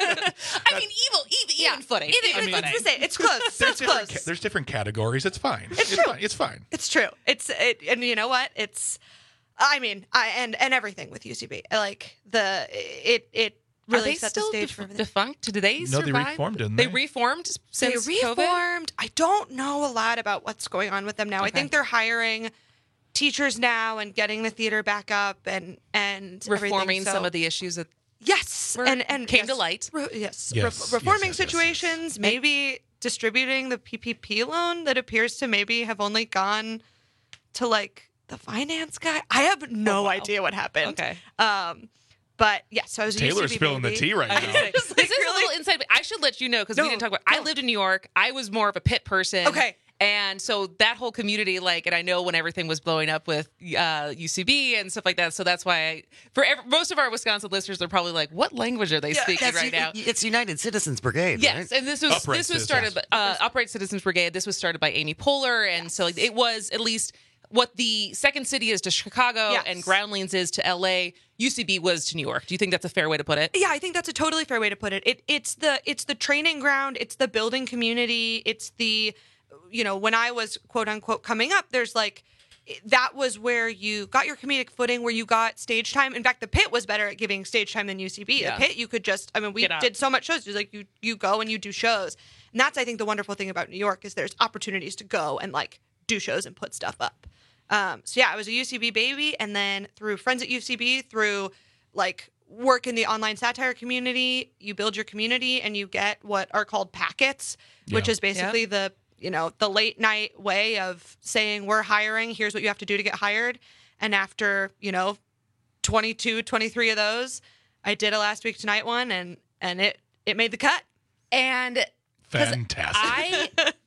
I mean, evil, even, even footing. It, Even it's, footing. it's the same. It's close. There's It's different, close. ca- there's different categories. It's fine. It's true. Fine. It's fine. It's true. It's it, and you know what? It's, I mean, I and and everything with U C B, like the it it Are really they set still the stage def- for everything. defunct? Did they No, survive? they reformed, didn't They they? reformed since they COVID? reformed. I don't know a lot about what's going on with them now. I Okay. think they're hiring teachers now and getting the theater back up and and Reforming everything. So- some of the issues that yes were- and and came yes, to light. Re- yes, Yes, Re- yes, reforming yes, yes, yes. situations. Maybe distributing the P P P loan that appears to maybe have only gone to like the finance guy. I have no Oh, wow. idea what happened. Okay. Um, but yes, so I was a Taylor's U C B spilling the baby. tea right I now. was gonna say, Just, this like, is a really- little inside. I should let you know because No, we didn't talk about. I no. lived in New York. I was more of a Pitt person. Okay. And so that whole community, like, and I know when everything was blowing up with uh, U C B and stuff like that. So that's why, I, for ev- most of our Wisconsin listeners, are probably like, "What language are they Yeah, speaking That's right U- now?" It's United Citizens Brigade, Yes, right? and this was Upright this was Citizens. started by uh, Upright Citizens Brigade. This was started by Amy Poehler, and so like, it was at least what the Second City is to Chicago Yes. and Groundlings is to L A. U C B was to New York. Do you think that's a fair way to put it? Yeah, I think that's a totally fair way to put it. It it's the it's the training ground, it's the building community, it's the you know, when I was quote unquote coming up, there's like that was where you got your comedic footing, where you got stage time. In fact, the Pit was better at giving stage time than U C B. Yeah. The Pit, you could just I mean, we Get out. did so much shows. It's like you you go and you do shows. And that's I think the wonderful thing about New York is there's opportunities to go and like do shows and put stuff up. Um, so yeah, I was a U C B baby, and then through friends at U C B, through like work in the online satire community, you build your community and you get what are called packets, which Yeah. is basically the, you know, the late night way of saying we're hiring, here's what you have to do to get hired. And after, you know, twenty-two, twenty-three of those, I did a Last Week Tonight one and and it it made the cut. And Fantastic. I I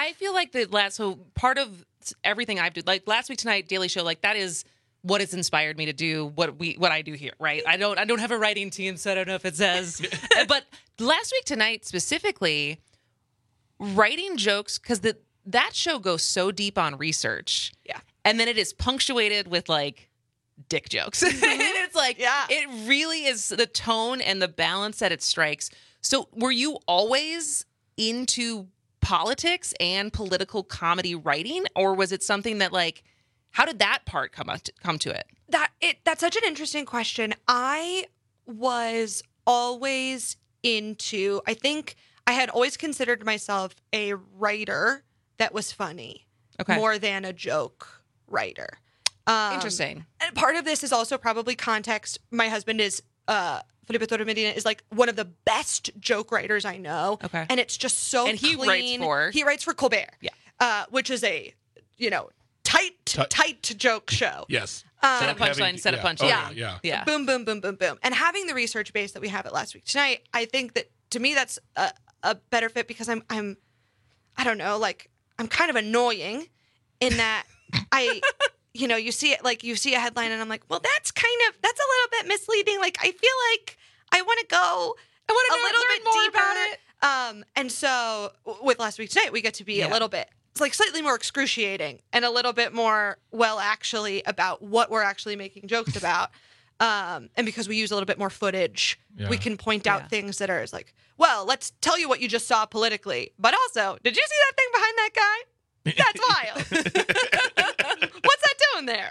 I feel like the last so part of everything I've done, like last week tonight, Daily Show, like that is what has inspired me to do what we what I do here, right? I don't I don't have a writing team, so I don't know if it says. But last week tonight specifically, writing jokes, because the that show goes so deep on research. Yeah. And then it is punctuated with like dick jokes. Mm-hmm. And it's like yeah. it really is the tone and the balance that it strikes. So were you always into politics and political comedy writing, or was it something that like how did that part come up to, come to it? That it that's such an interesting question. I was always into I think I had always considered myself a writer that was funny Okay. more than a joke writer. Um, Interesting. And part of this is also probably context. My husband is uh Felipe Torres Medina is like one of the best joke writers I know. Okay. And it's just so And he clean. writes for- He writes for Colbert. Yeah. Uh, which is a, you know, tight, Tight. tight joke show. Yes. Um, Set a punchline, set a yeah. punchline. Oh, Yeah. yeah. Yeah. Boom, boom, boom, boom, boom. And having the research base that we have at Last Week Tonight, I think that to me that's a, a better fit because I'm, I'm, I don't know, like I'm kind of annoying in that I, you know, you see it like you see a headline and I'm like, well, that's kind of that's a little bit misleading. Like I feel like I want to go I want a to little learn bit more deeper. about it. Um, and so w- with Last Week Tonight, we get to be Yeah. a little bit, it's like slightly more excruciating and a little bit more, well, actually about what we're actually making jokes about. Um, and because we use a little bit more footage, Yeah. we can point out Yeah. things that are like, well, let's tell you what you just saw politically. But also, did you see that thing behind that guy? That's wild. What's that doing there?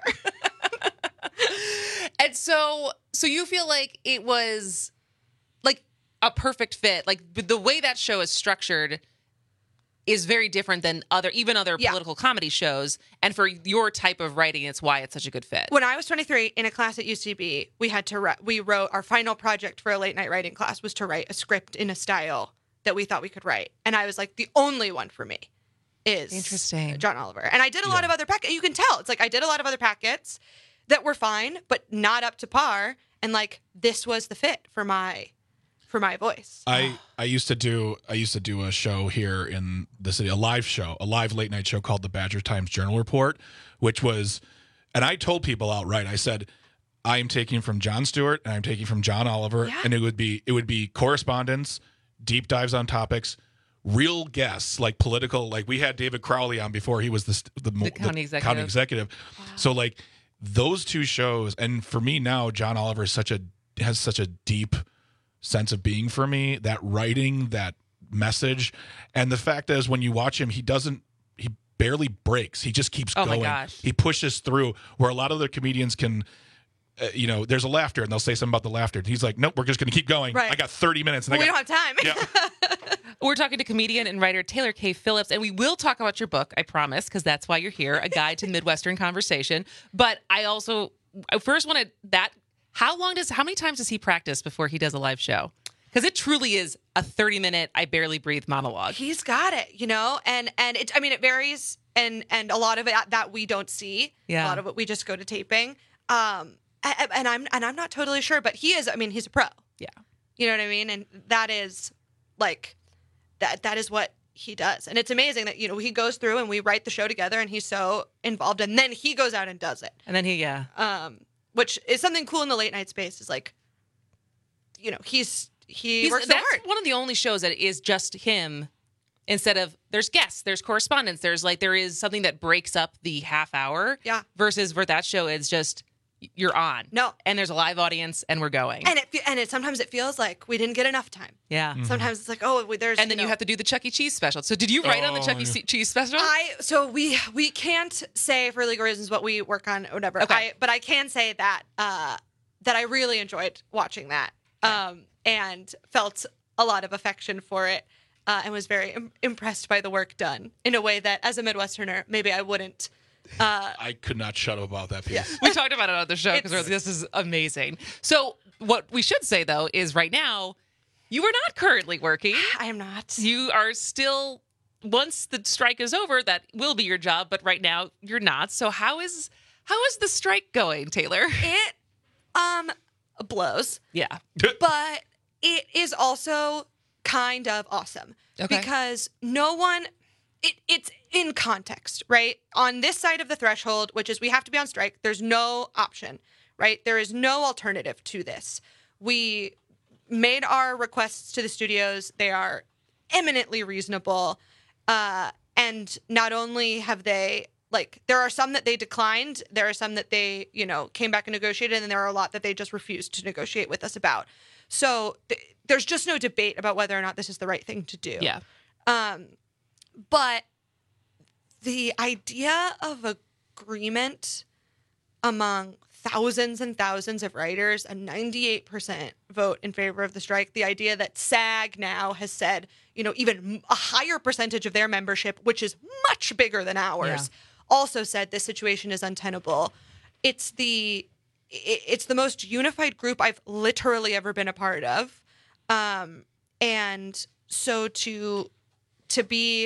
And so so you feel like it was like a perfect fit. Like the way that show is structured is very different than other even other Yeah. political comedy shows. And for your type of writing, it's why it's such a good fit. When I was twenty-three in a class at U C B, we had to write, we wrote our final project for a late night writing class was to write a script in a style that we thought we could write. And I was like, the only one for me is Interesting. John Oliver. And I did a lot of other packets. You can tell. It's like I did a lot of other packets that were fine, but not up to par. And like this was the fit for my for my voice. I, I used to do I used to do a show here in the city, a live show, a live late night show called the Badger Times Journal Report, which was, and I told people outright, I said, I am taking from Jon Stewart and I'm taking from John Oliver, Yeah. and it would be it would be correspondence, deep dives on topics, real guests like political, like we had David Crowley on before he was the the, The county executive. county executive. So like those two shows, and for me now, John Oliver is such a has such a deep sense of being for me, that writing, that message, and the fact is when you watch him, he doesn't he barely breaks. He just keeps Oh my going. gosh. He pushes through where a lot of other comedians can uh, you know, there's a laughter and they'll say something about the laughter. And he's like, nope, we're just going to keep going. Right. I got thirty minutes. And we I got, don't have time. Yeah. We're talking to comedian and writer Taylor K. Phillips, and we will talk about your book, I promise, because that's why you're here, A Guide to Midwestern Conversation. But I also, I first wanted that, how long does, how many times does he practice before he does a live show? Because it truly is a thirty-minute, I barely breathe monologue. He's got it, you know, and and it. I mean, it varies, and and a lot of it that we don't see. Yeah. A lot of it we just go to taping. Um, and, and I'm and I'm not totally sure, but he is. I mean, he's a pro. Yeah. You know what I mean? And that is like that. That is what he does, and it's amazing that you know he goes through and we write the show together, and he's so involved, and then he goes out and does it. And then he, yeah. Um, which is something cool in the late night space. Is like, you know, he's. He He's, works so that's hard. one of the only shows that is just him instead of there's guests, there's correspondence, there's like there is something that breaks up the half hour. Yeah. Versus for that show, it's just you're on. No. And there's a live audience and we're going. And it fe- and it sometimes it feels like we didn't get enough time. Yeah. Sometimes it's like, oh, we- there's And then you, know- have to do the Chuck E. Cheese special. So did you write on the Oh, Chuck E. yeah. Cheese special? I so we we can't say for legal reasons what we work on or whatever. Okay. I, but I can say that uh, that I really enjoyed watching that um, and felt a lot of affection for it uh, and was very Im- impressed by the work done in a way that, as a Midwesterner, maybe I wouldn't. Uh, I could not shut up about that piece. we talked about it on the show because It's- this is amazing. So what we should say though is right now you are not currently working. I am not. You are still. Once the strike is over, that will be your job. But right now you're not. So how is how is the strike going, Taylor? It um blows. Yeah. But it is also kind of awesome Okay. because no one it, it's in context, right? On this side of the threshold, which is we have to be on strike, there's no option, right? There is no alternative to this. We made our requests to the studios. They are eminently reasonable. Uh, and not only have they, like, there are some that they declined. There are some that they, you know, came back and negotiated. And there are a lot that they just refused to negotiate with us about. So th- there's just no debate about whether or not this is the right thing to do. Yeah. Um, but the idea of agreement among thousands and thousands of writers, a ninety-eight percent vote in favor of the strike, the idea that SAG now has said, you know, even a higher percentage of their membership, which is much bigger than ours, yeah. also said this situation is untenable. It's the it's the most unified group I've literally ever been a part of. Um, and so to to be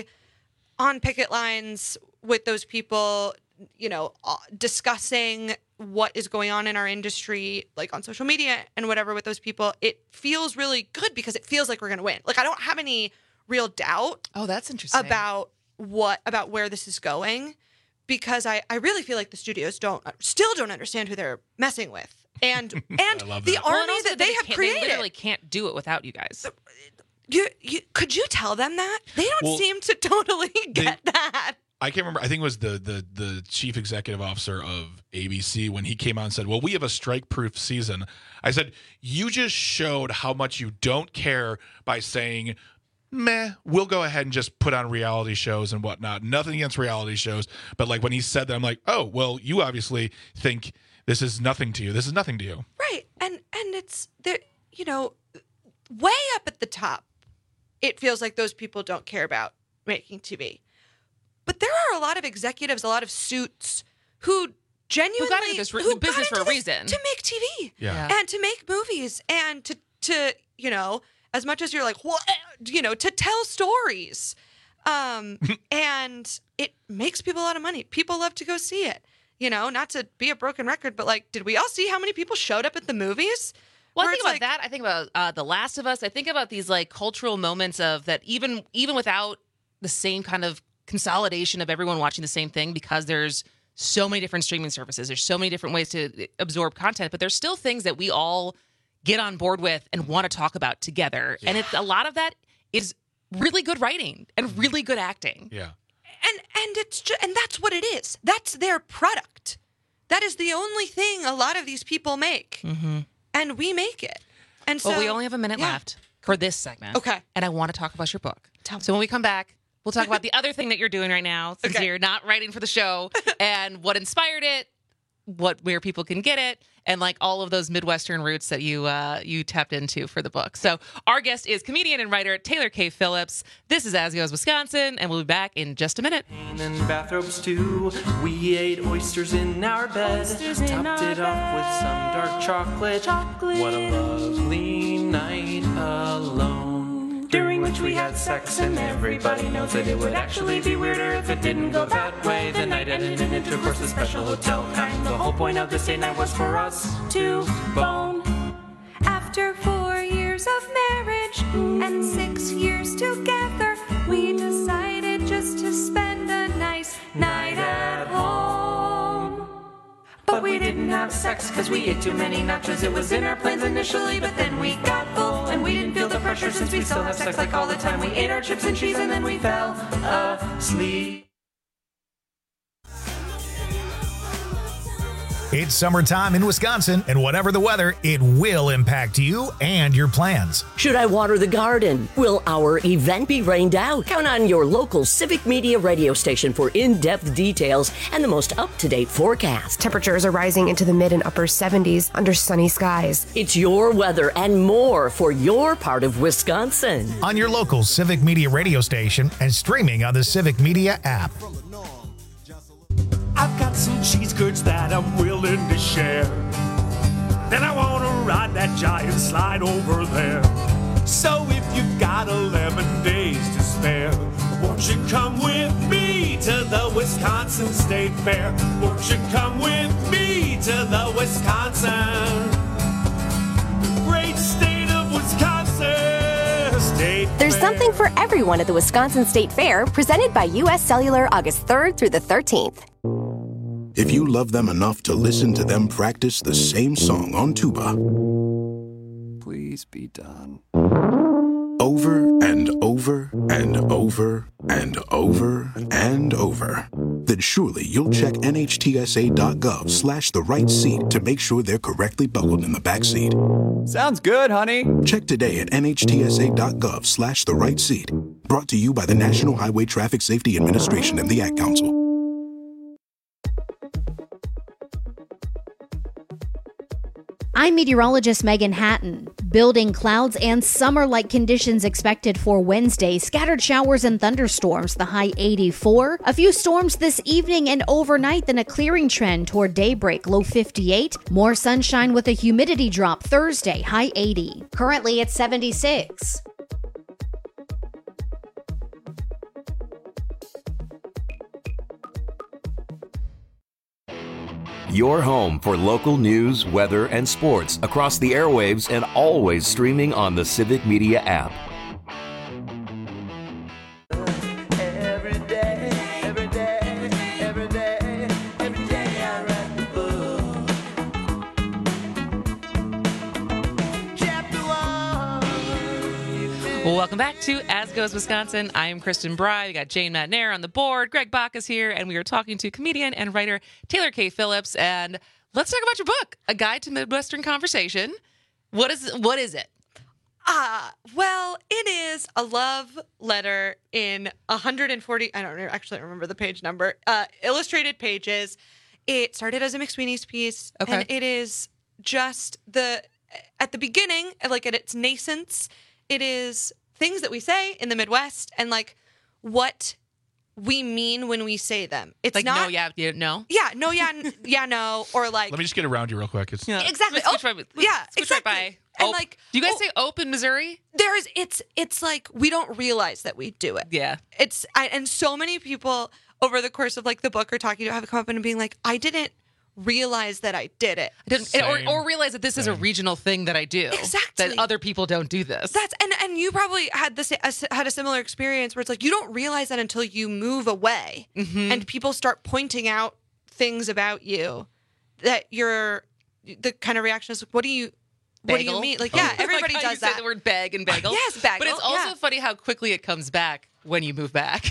on picket lines with those people, you know, discussing what is going on in our industry, like on social media and whatever with those people, it feels really good because it feels like we're going to win. Like, I don't have any real doubt. Oh, that's interesting. About what, about where this is going, because I, I really feel like the studios don't, still don't understand who they're messing with. And, and the well, army that, that they have created. They literally can't do it without you guys. You, you, could you tell them that? They don't Well, seem to totally get they, that. I can't remember. I think it was the, the the chief executive officer of A B C when he came out and said, well, we have a strike-proof season. I said, you just showed how much you don't care by saying, meh, we'll go ahead and just put on reality shows and whatnot. Nothing against reality shows. But like when he said that, I'm like, oh, well, you obviously think this is nothing to you. This is nothing to you. Right. And, and it's, there, you know, way up at the top, it feels like those people don't care about making T V. But there are a lot of executives, a lot of suits who genuinely who got into this re- who business got for into a this reason to make T V Yeah. and to make movies and to to you know, as much as you're like, what, you know, to tell stories, um, and it makes people a lot of money. People love to go see it. You know, not to be a broken record, but like, did we all see how many people showed up at the movies? Well, I Where think it's about like- that. I think about uh, The Last of Us. I think about these like cultural moments of that even even without the same kind of consolidation of everyone watching the same thing, because there's so many different streaming services. There's so many different ways to absorb content, but there's still things that we all get on board with and want to talk about together. Yeah. And it's a lot of that is really good writing and really good acting. Yeah. And and it's just, and that's what it is. That's their product. That is the only thing a lot of these people make. Mm-hmm. And we make it. And so well, we only have a minute yeah. left for this segment. Okay. And I want to talk about your book. So when we come back, we'll talk about the other thing that you're doing right now, since Okay. you're not writing for the show, and what inspired it, what where people can get it, and like all of those Midwestern roots that you uh, you tapped into for the book. So our guest is comedian and writer Taylor K. Phillips. This is As Goes Wisconsin, and we'll be back in just a minute. And bathrobes too. We ate oysters in our bed. Oysters in Topped our it off with some dark chocolate. Chocolate. What a lovely night alone. During which we had sex, and everybody knows that it would actually be weirder if it didn't go that way. The night ended in intercourse, the special hotel kind. The whole point of this date night was for us to bone. After four years of marriage and six years together, we decided just to spend a nice night at home. But we didn't have sex because we ate too many nachos. It was in our plans initially, but then we got full. And we didn't feel the pressure since we still have sex like all the time. We ate our chips and cheese and then we fell asleep. It's summertime in Wisconsin, and whatever the weather, it will impact you and your plans. Should I water the garden? Will our event be rained out? Count on your local Civic Media radio station for in-depth details and the most up-to-date forecast. Temperatures are rising into the mid and upper seventies under sunny skies. It's your weather and more for your part of Wisconsin. On your local Civic Media radio station and streaming on the Civic Media app. I've got some cheese curds that I'm willing to share. And I want to ride that giant slide over there. So if you've got eleven days to spare, won't you come with me to the Wisconsin State Fair? Won't you come with me to the Wisconsin? Great state of Wisconsin. State There's There's something for everyone at the Wisconsin State Fair, presented by U S Cellular August third through the thirteenth. If you love them enough to listen to them practice the same song on tuba, please be done. Over and over and over and over and over, then surely you'll check nhtsa.gov slash the right seat to make sure they're correctly buckled in the back seat. Sounds good, honey. Check today at nhtsa.gov slash the right seat. Brought to you by the National Highway Traffic Safety Administration and the Ad Council. I'm meteorologist Megan Hatton. Building clouds and summer-like conditions expected for Wednesday. Scattered showers and thunderstorms, the high eighty-four. A few storms this evening and overnight, then a clearing trend toward daybreak, low fifty-eight. More sunshine with a humidity drop Thursday, high eighty. Currently it's seventy-six. Your home for local news, weather, and sports across the airwaves and always streaming on the Civic Media app. Every day, every day, every day, every day I read the book. Chapter one. Well, welcome back to As Goes Wisconsin. I am Kristen Bry. We got Jane Matnair on the board. Greg Bach is here, and we are talking to comedian and writer Taylor K. Phillips. And let's talk about your book, A Guide to Midwestern Conversation. What is what is it? Ah, uh, well, it is a love letter in one hundred forty, I don't actually remember the page number, uh, illustrated pages. It started as a McSweeney's piece, Okay. and it is just the, at the beginning, like at its nascence, it is things that we say in the Midwest and like what we mean when we say them. It's Like, not, no, yeah, yeah, no? yeah, no, yeah, n- yeah, no, or like, Let me just get around you real quick. It's Yeah. exactly. Let's Oh, switch right, let's yeah, switch exactly. right by. And Oh, like, do you guys oh, say Ope in Missouri? There is, it's, it's like we don't realize that we do it. Yeah. It's, I, and so many people over the course of like the book or talking to have come up and being like, I didn't realize that I did it. I didn't, or, or realize that this is a regional thing that I do. Exactly. That other people don't do this. That's and and you probably had this had a similar experience where it's like you don't realize that until you move away Mm-hmm. and people start pointing out things about you that you're the kind of reaction is what do you what do you Bagel? mean? Like Oh. yeah, everybody Like how does you say that. the word bag and bagel. Yes, bagel. But it's also yeah. funny how quickly it comes back when you move back.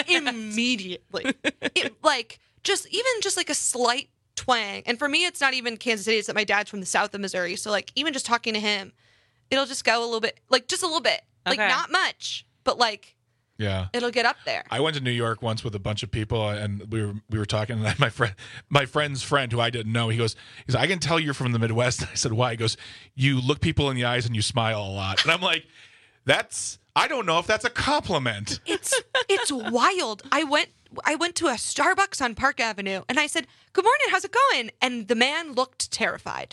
Immediately. It, like just even just like a slight twang. And for me it's not even Kansas City, it's that my dad's from the south of Missouri. So like even just talking to him, it'll just go a little bit like just a little bit. Like Okay. not much, but like Yeah. it'll get up there. I went to New York once with a bunch of people, and we were we were talking. And my friend, my friend's friend, who I didn't know, he goes, "He goes, I can tell you're from the Midwest." I said, "Why?" He goes, "You look people in the eyes and you smile a lot." And I'm like, "That's I don't know if that's a compliment." It's it's wild. I went I went to a Starbucks on Park Avenue and I said, "Good morning, how's it going?" And the man looked terrified.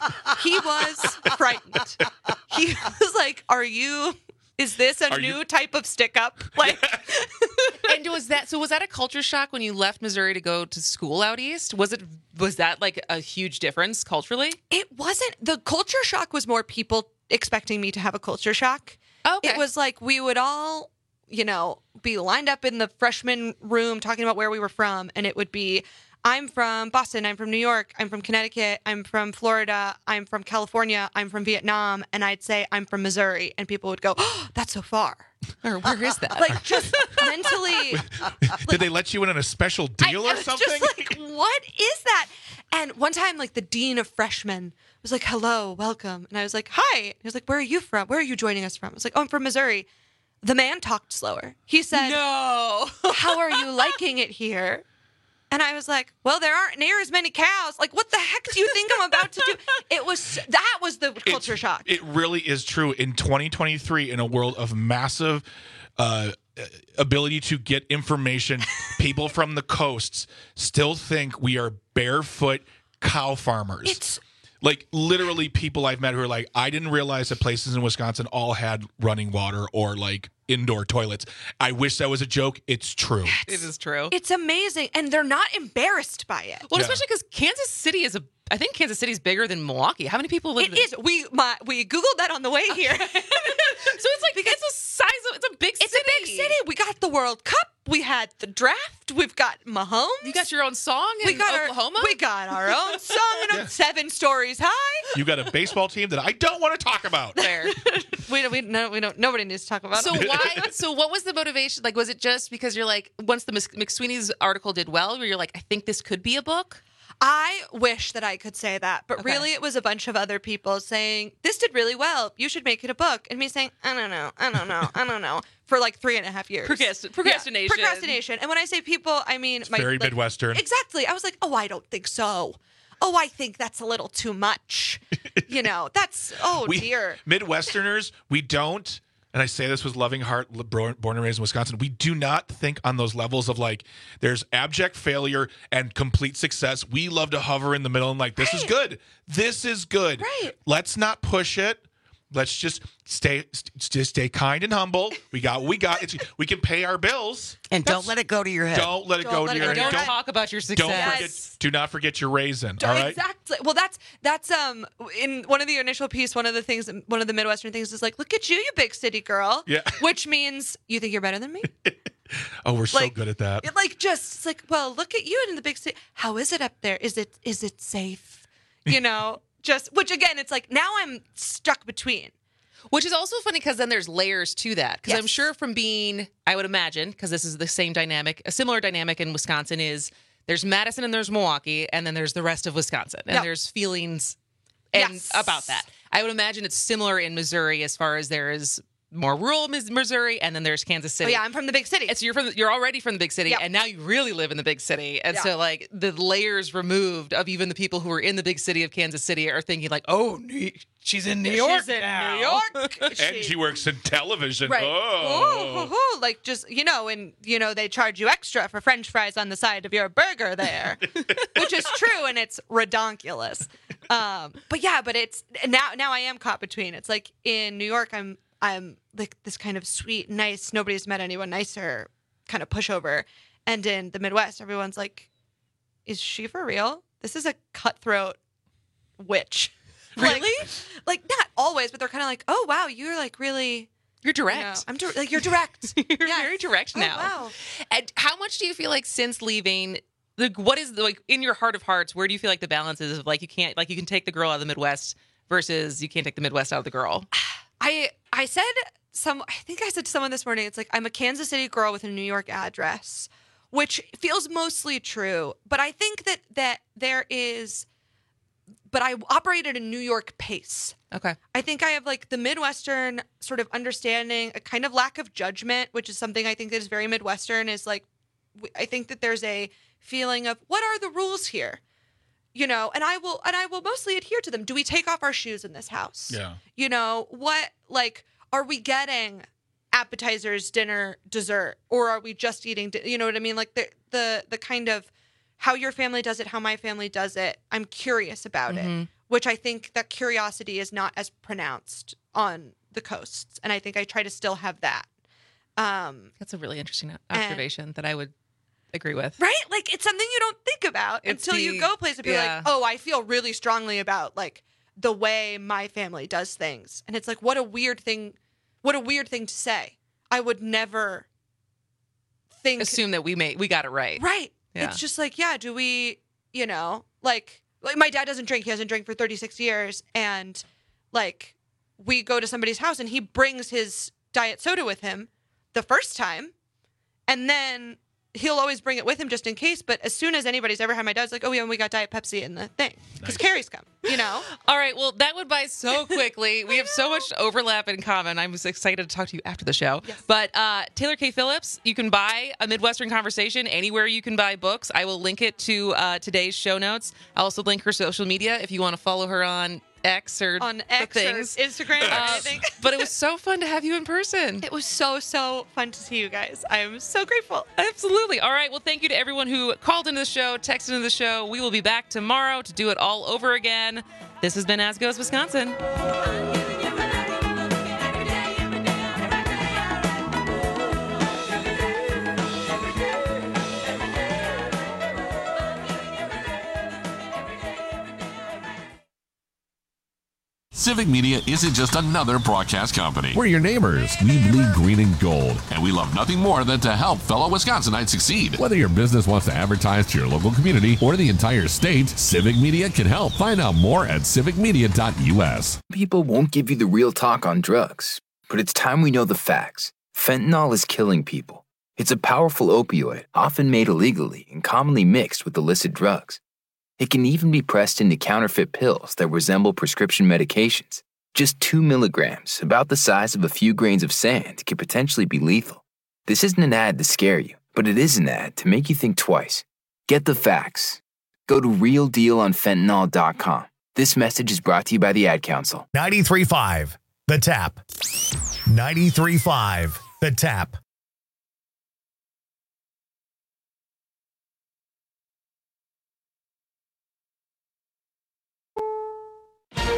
He was frightened. He was like, "Are you is this a Are new you- type of stick up?" Like And was that so? Was that a culture shock when you left Missouri to go to school out east? Was it was that like a huge difference culturally? It wasn't. The culture shock was more people expecting me to have a culture shock. Okay. It was like we would all, you know, be lined up in the freshman room talking about where we were from. And it would be, I'm from Boston. I'm from New York. I'm from Connecticut. I'm from Florida. I'm from California. I'm from Vietnam. And I'd say, I'm from Missouri. And people would go, oh, that's so far. Or where is that? Like just mentally. Did they let you in on a special deal I or was something? just like, what is that? And one time, like the dean of freshmen was like, hello, welcome. And I was like, hi. He was like, where are you from? Where are you joining us from? I was like, oh, I'm from Missouri. The man talked slower. He said, no. How are you liking it here? And I was like, well, there aren't near as many cows. Like, what the heck do you think I'm about to do? It was, that was the culture shock. It really is true. In twenty twenty-three, in a world of massive uh, ability to get information, people from the coasts still think we are barefoot cow farmers. It's like literally people I've met who are like, I didn't realize that places in Wisconsin all had running water or like indoor toilets. I wish that was a joke. It's true. It is true. It's amazing. And they're not embarrassed by it. Well, Yeah. especially because Kansas City is a. I think Kansas City is bigger than Milwaukee. How many people live? It is. We my, we Googled that on the way here. it's like because it's a size of it's a big It's city. a big city. We got the World Cup. We had the draft. We've got Mahomes. You got your own song in we got Oklahoma? Our, we got our own song in Yeah. seven stories high. You got a baseball team that I don't want to talk about. There. we don't. We no. We don't. Nobody needs to talk about So it. why? So what was the motivation? Like, was it just because you're like, once the Mc- McSweeney's article did well, where you're like, I think this could be a book? I wish that I could say that, but Okay. really it was a bunch of other people saying, this did really well. You should make it a book. And me saying, I don't know. I don't know. I don't know. For like three and a half years. Procrast- Yeah, procrastination. procrastination. And when I say people, I mean... my, very like- Midwestern. Exactly. I was like, oh, I don't think so. Oh, I think that's a little too much. You know, that's... Oh, we, dear. Midwesterners, we don't, and I say this with loving heart, born born and raised in Wisconsin, we do not think on those levels of like, there's abject failure and complete success. We love to hover in the middle and like, this is good. This is good. Right. Let's not push it. Let's just stay, just stay kind and humble. We got, what we got. It's, we can pay our bills. And don't let it go to your head. Don't let it Don't go let to it your go head. to your Don't talk about your success. Don't forget. Do not forget your raisin. All right. Exactly. Well, that's that's um in one of the initial piece. One of the things, one of the Midwestern things, is like, look at you, you big city girl. Yeah. Which means you think you're better than me. Oh, we're so Like, good at that. It, like just it's like, well, look at you in the big city. How is it up there? Is it is it safe? You know, just which again, it's like now I'm stuck between. Which is also funny because then there's layers to that. Because I'm Yes. sure from being, I would imagine, because this is the same dynamic, a similar dynamic in Wisconsin is there's Madison and there's Milwaukee, and then there's the rest of Wisconsin. And Yep. there's feelings and Yes. about that. I would imagine it's similar in Missouri as far as there is more rural Mis- Missouri, and then there's Kansas Oh City. yeah, I'm from the big city. And so you're from the, you're already from the big city, Yep. and now you really live in the big city. And Yeah. so like the layers removed of even the people who are in the big city of Kansas City are thinking like, oh, New- she's in New York She's in now. New York. And she works in television. Right. Oh. Ooh, ooh, ooh, like just you know, and you know they charge you extra for French fries on the side of your burger there, which is true, and it's redonkulous. Um, but yeah, but it's now now I am caught between. It's like in New York, I'm I'm like this kind of sweet, nice, nobody's met anyone nicer kind of pushover, and in the Midwest, everyone's like, is she for real? This is a cutthroat witch. Really? Like, like not always, but they're kind of like, oh wow, you're like really. You're direct. You know, I'm di- like you're direct. You're Yes. very direct Oh, now. wow. And how much do you feel like since leaving, like what is the, like in your heart of hearts, where do you feel like the balance is of like you can't like you can take the girl out of the Midwest versus you can't take the Midwest out of the girl? I I said some I think I said to someone this morning, it's like I'm a Kansas City girl with a New York address, which feels mostly true. But I think that that there is but I operate at a New York pace. Okay. I think I have like the Midwestern sort of understanding, a kind of lack of judgment, which is something I think that is very Midwestern, is like, w- I think that there's a feeling of what are the rules here? You know, and I will, and I will mostly adhere to them. Do we take off our shoes in this house? Yeah. You know, what, like, are we getting appetizers, dinner, dessert, or are we just eating, di- you know what I mean? Like the, the, the kind of how your family does it, how my family does it. I'm curious about Mhm. it, which I think that curiosity is not as pronounced on the coasts. And I think I try to still have that. Um, That's a really interesting observation that I would agree with. right? Like it's something you don't think about It's until you the- go places and be yeah. like, oh, I feel really strongly about like the way my family does things. And it's like, what a weird thing, what a weird thing to say. I would never think Assume that we may we got it right. Right. Yeah. It's just like, yeah, do we, you know, like, like my dad doesn't drink. He hasn't drank for thirty-six years. And like, we go to somebody's house and he brings his diet soda with him the first time. And then he'll always bring it with him just in case. But as soon as anybody's ever had my dad's like, oh, yeah, and we got Diet Pepsi in the thing. Because Carrie's come, you know? All right. Well, that went by so quickly. We have so much overlap in common. I'm just excited to talk to you after the show. Yes. But uh, Taylor K. Phillips, you can buy A Midwestern Conversation anywhere you can buy books. I will link it to uh, today's show notes. I'll also link her social media if you want to follow her on X or On the X or things. Instagram or Uh, anything. but it was so fun to have you in person. It was so, so fun to see you guys. I am so grateful. Absolutely. All right. Well, thank you to everyone who called into the show, texted into the show. We will be back tomorrow to do it all over again. This has been As Goes Wisconsin. Civic Media isn't just another broadcast company. We're your neighbors. We bleed green and gold. And we love nothing more than to help fellow Wisconsinites succeed. Whether your business wants to advertise to your local community or the entire state, Civic Media can help. Find out more at civic media dot u s. People won't give you the real talk on drugs, but it's time we know the facts. Fentanyl is killing people. It's a powerful opioid, often made illegally and commonly mixed with illicit drugs. It can even be pressed into counterfeit pills that resemble prescription medications. Just two milligrams, about the size of a few grains of sand, can potentially be lethal. This isn't an ad to scare you, but it is an ad to make you think twice. Get the facts. Go to real deal on fentanyl dot com. This message is brought to you by the Ad Council. ninety-three point five, The Tap. ninety-three point five, The Tap.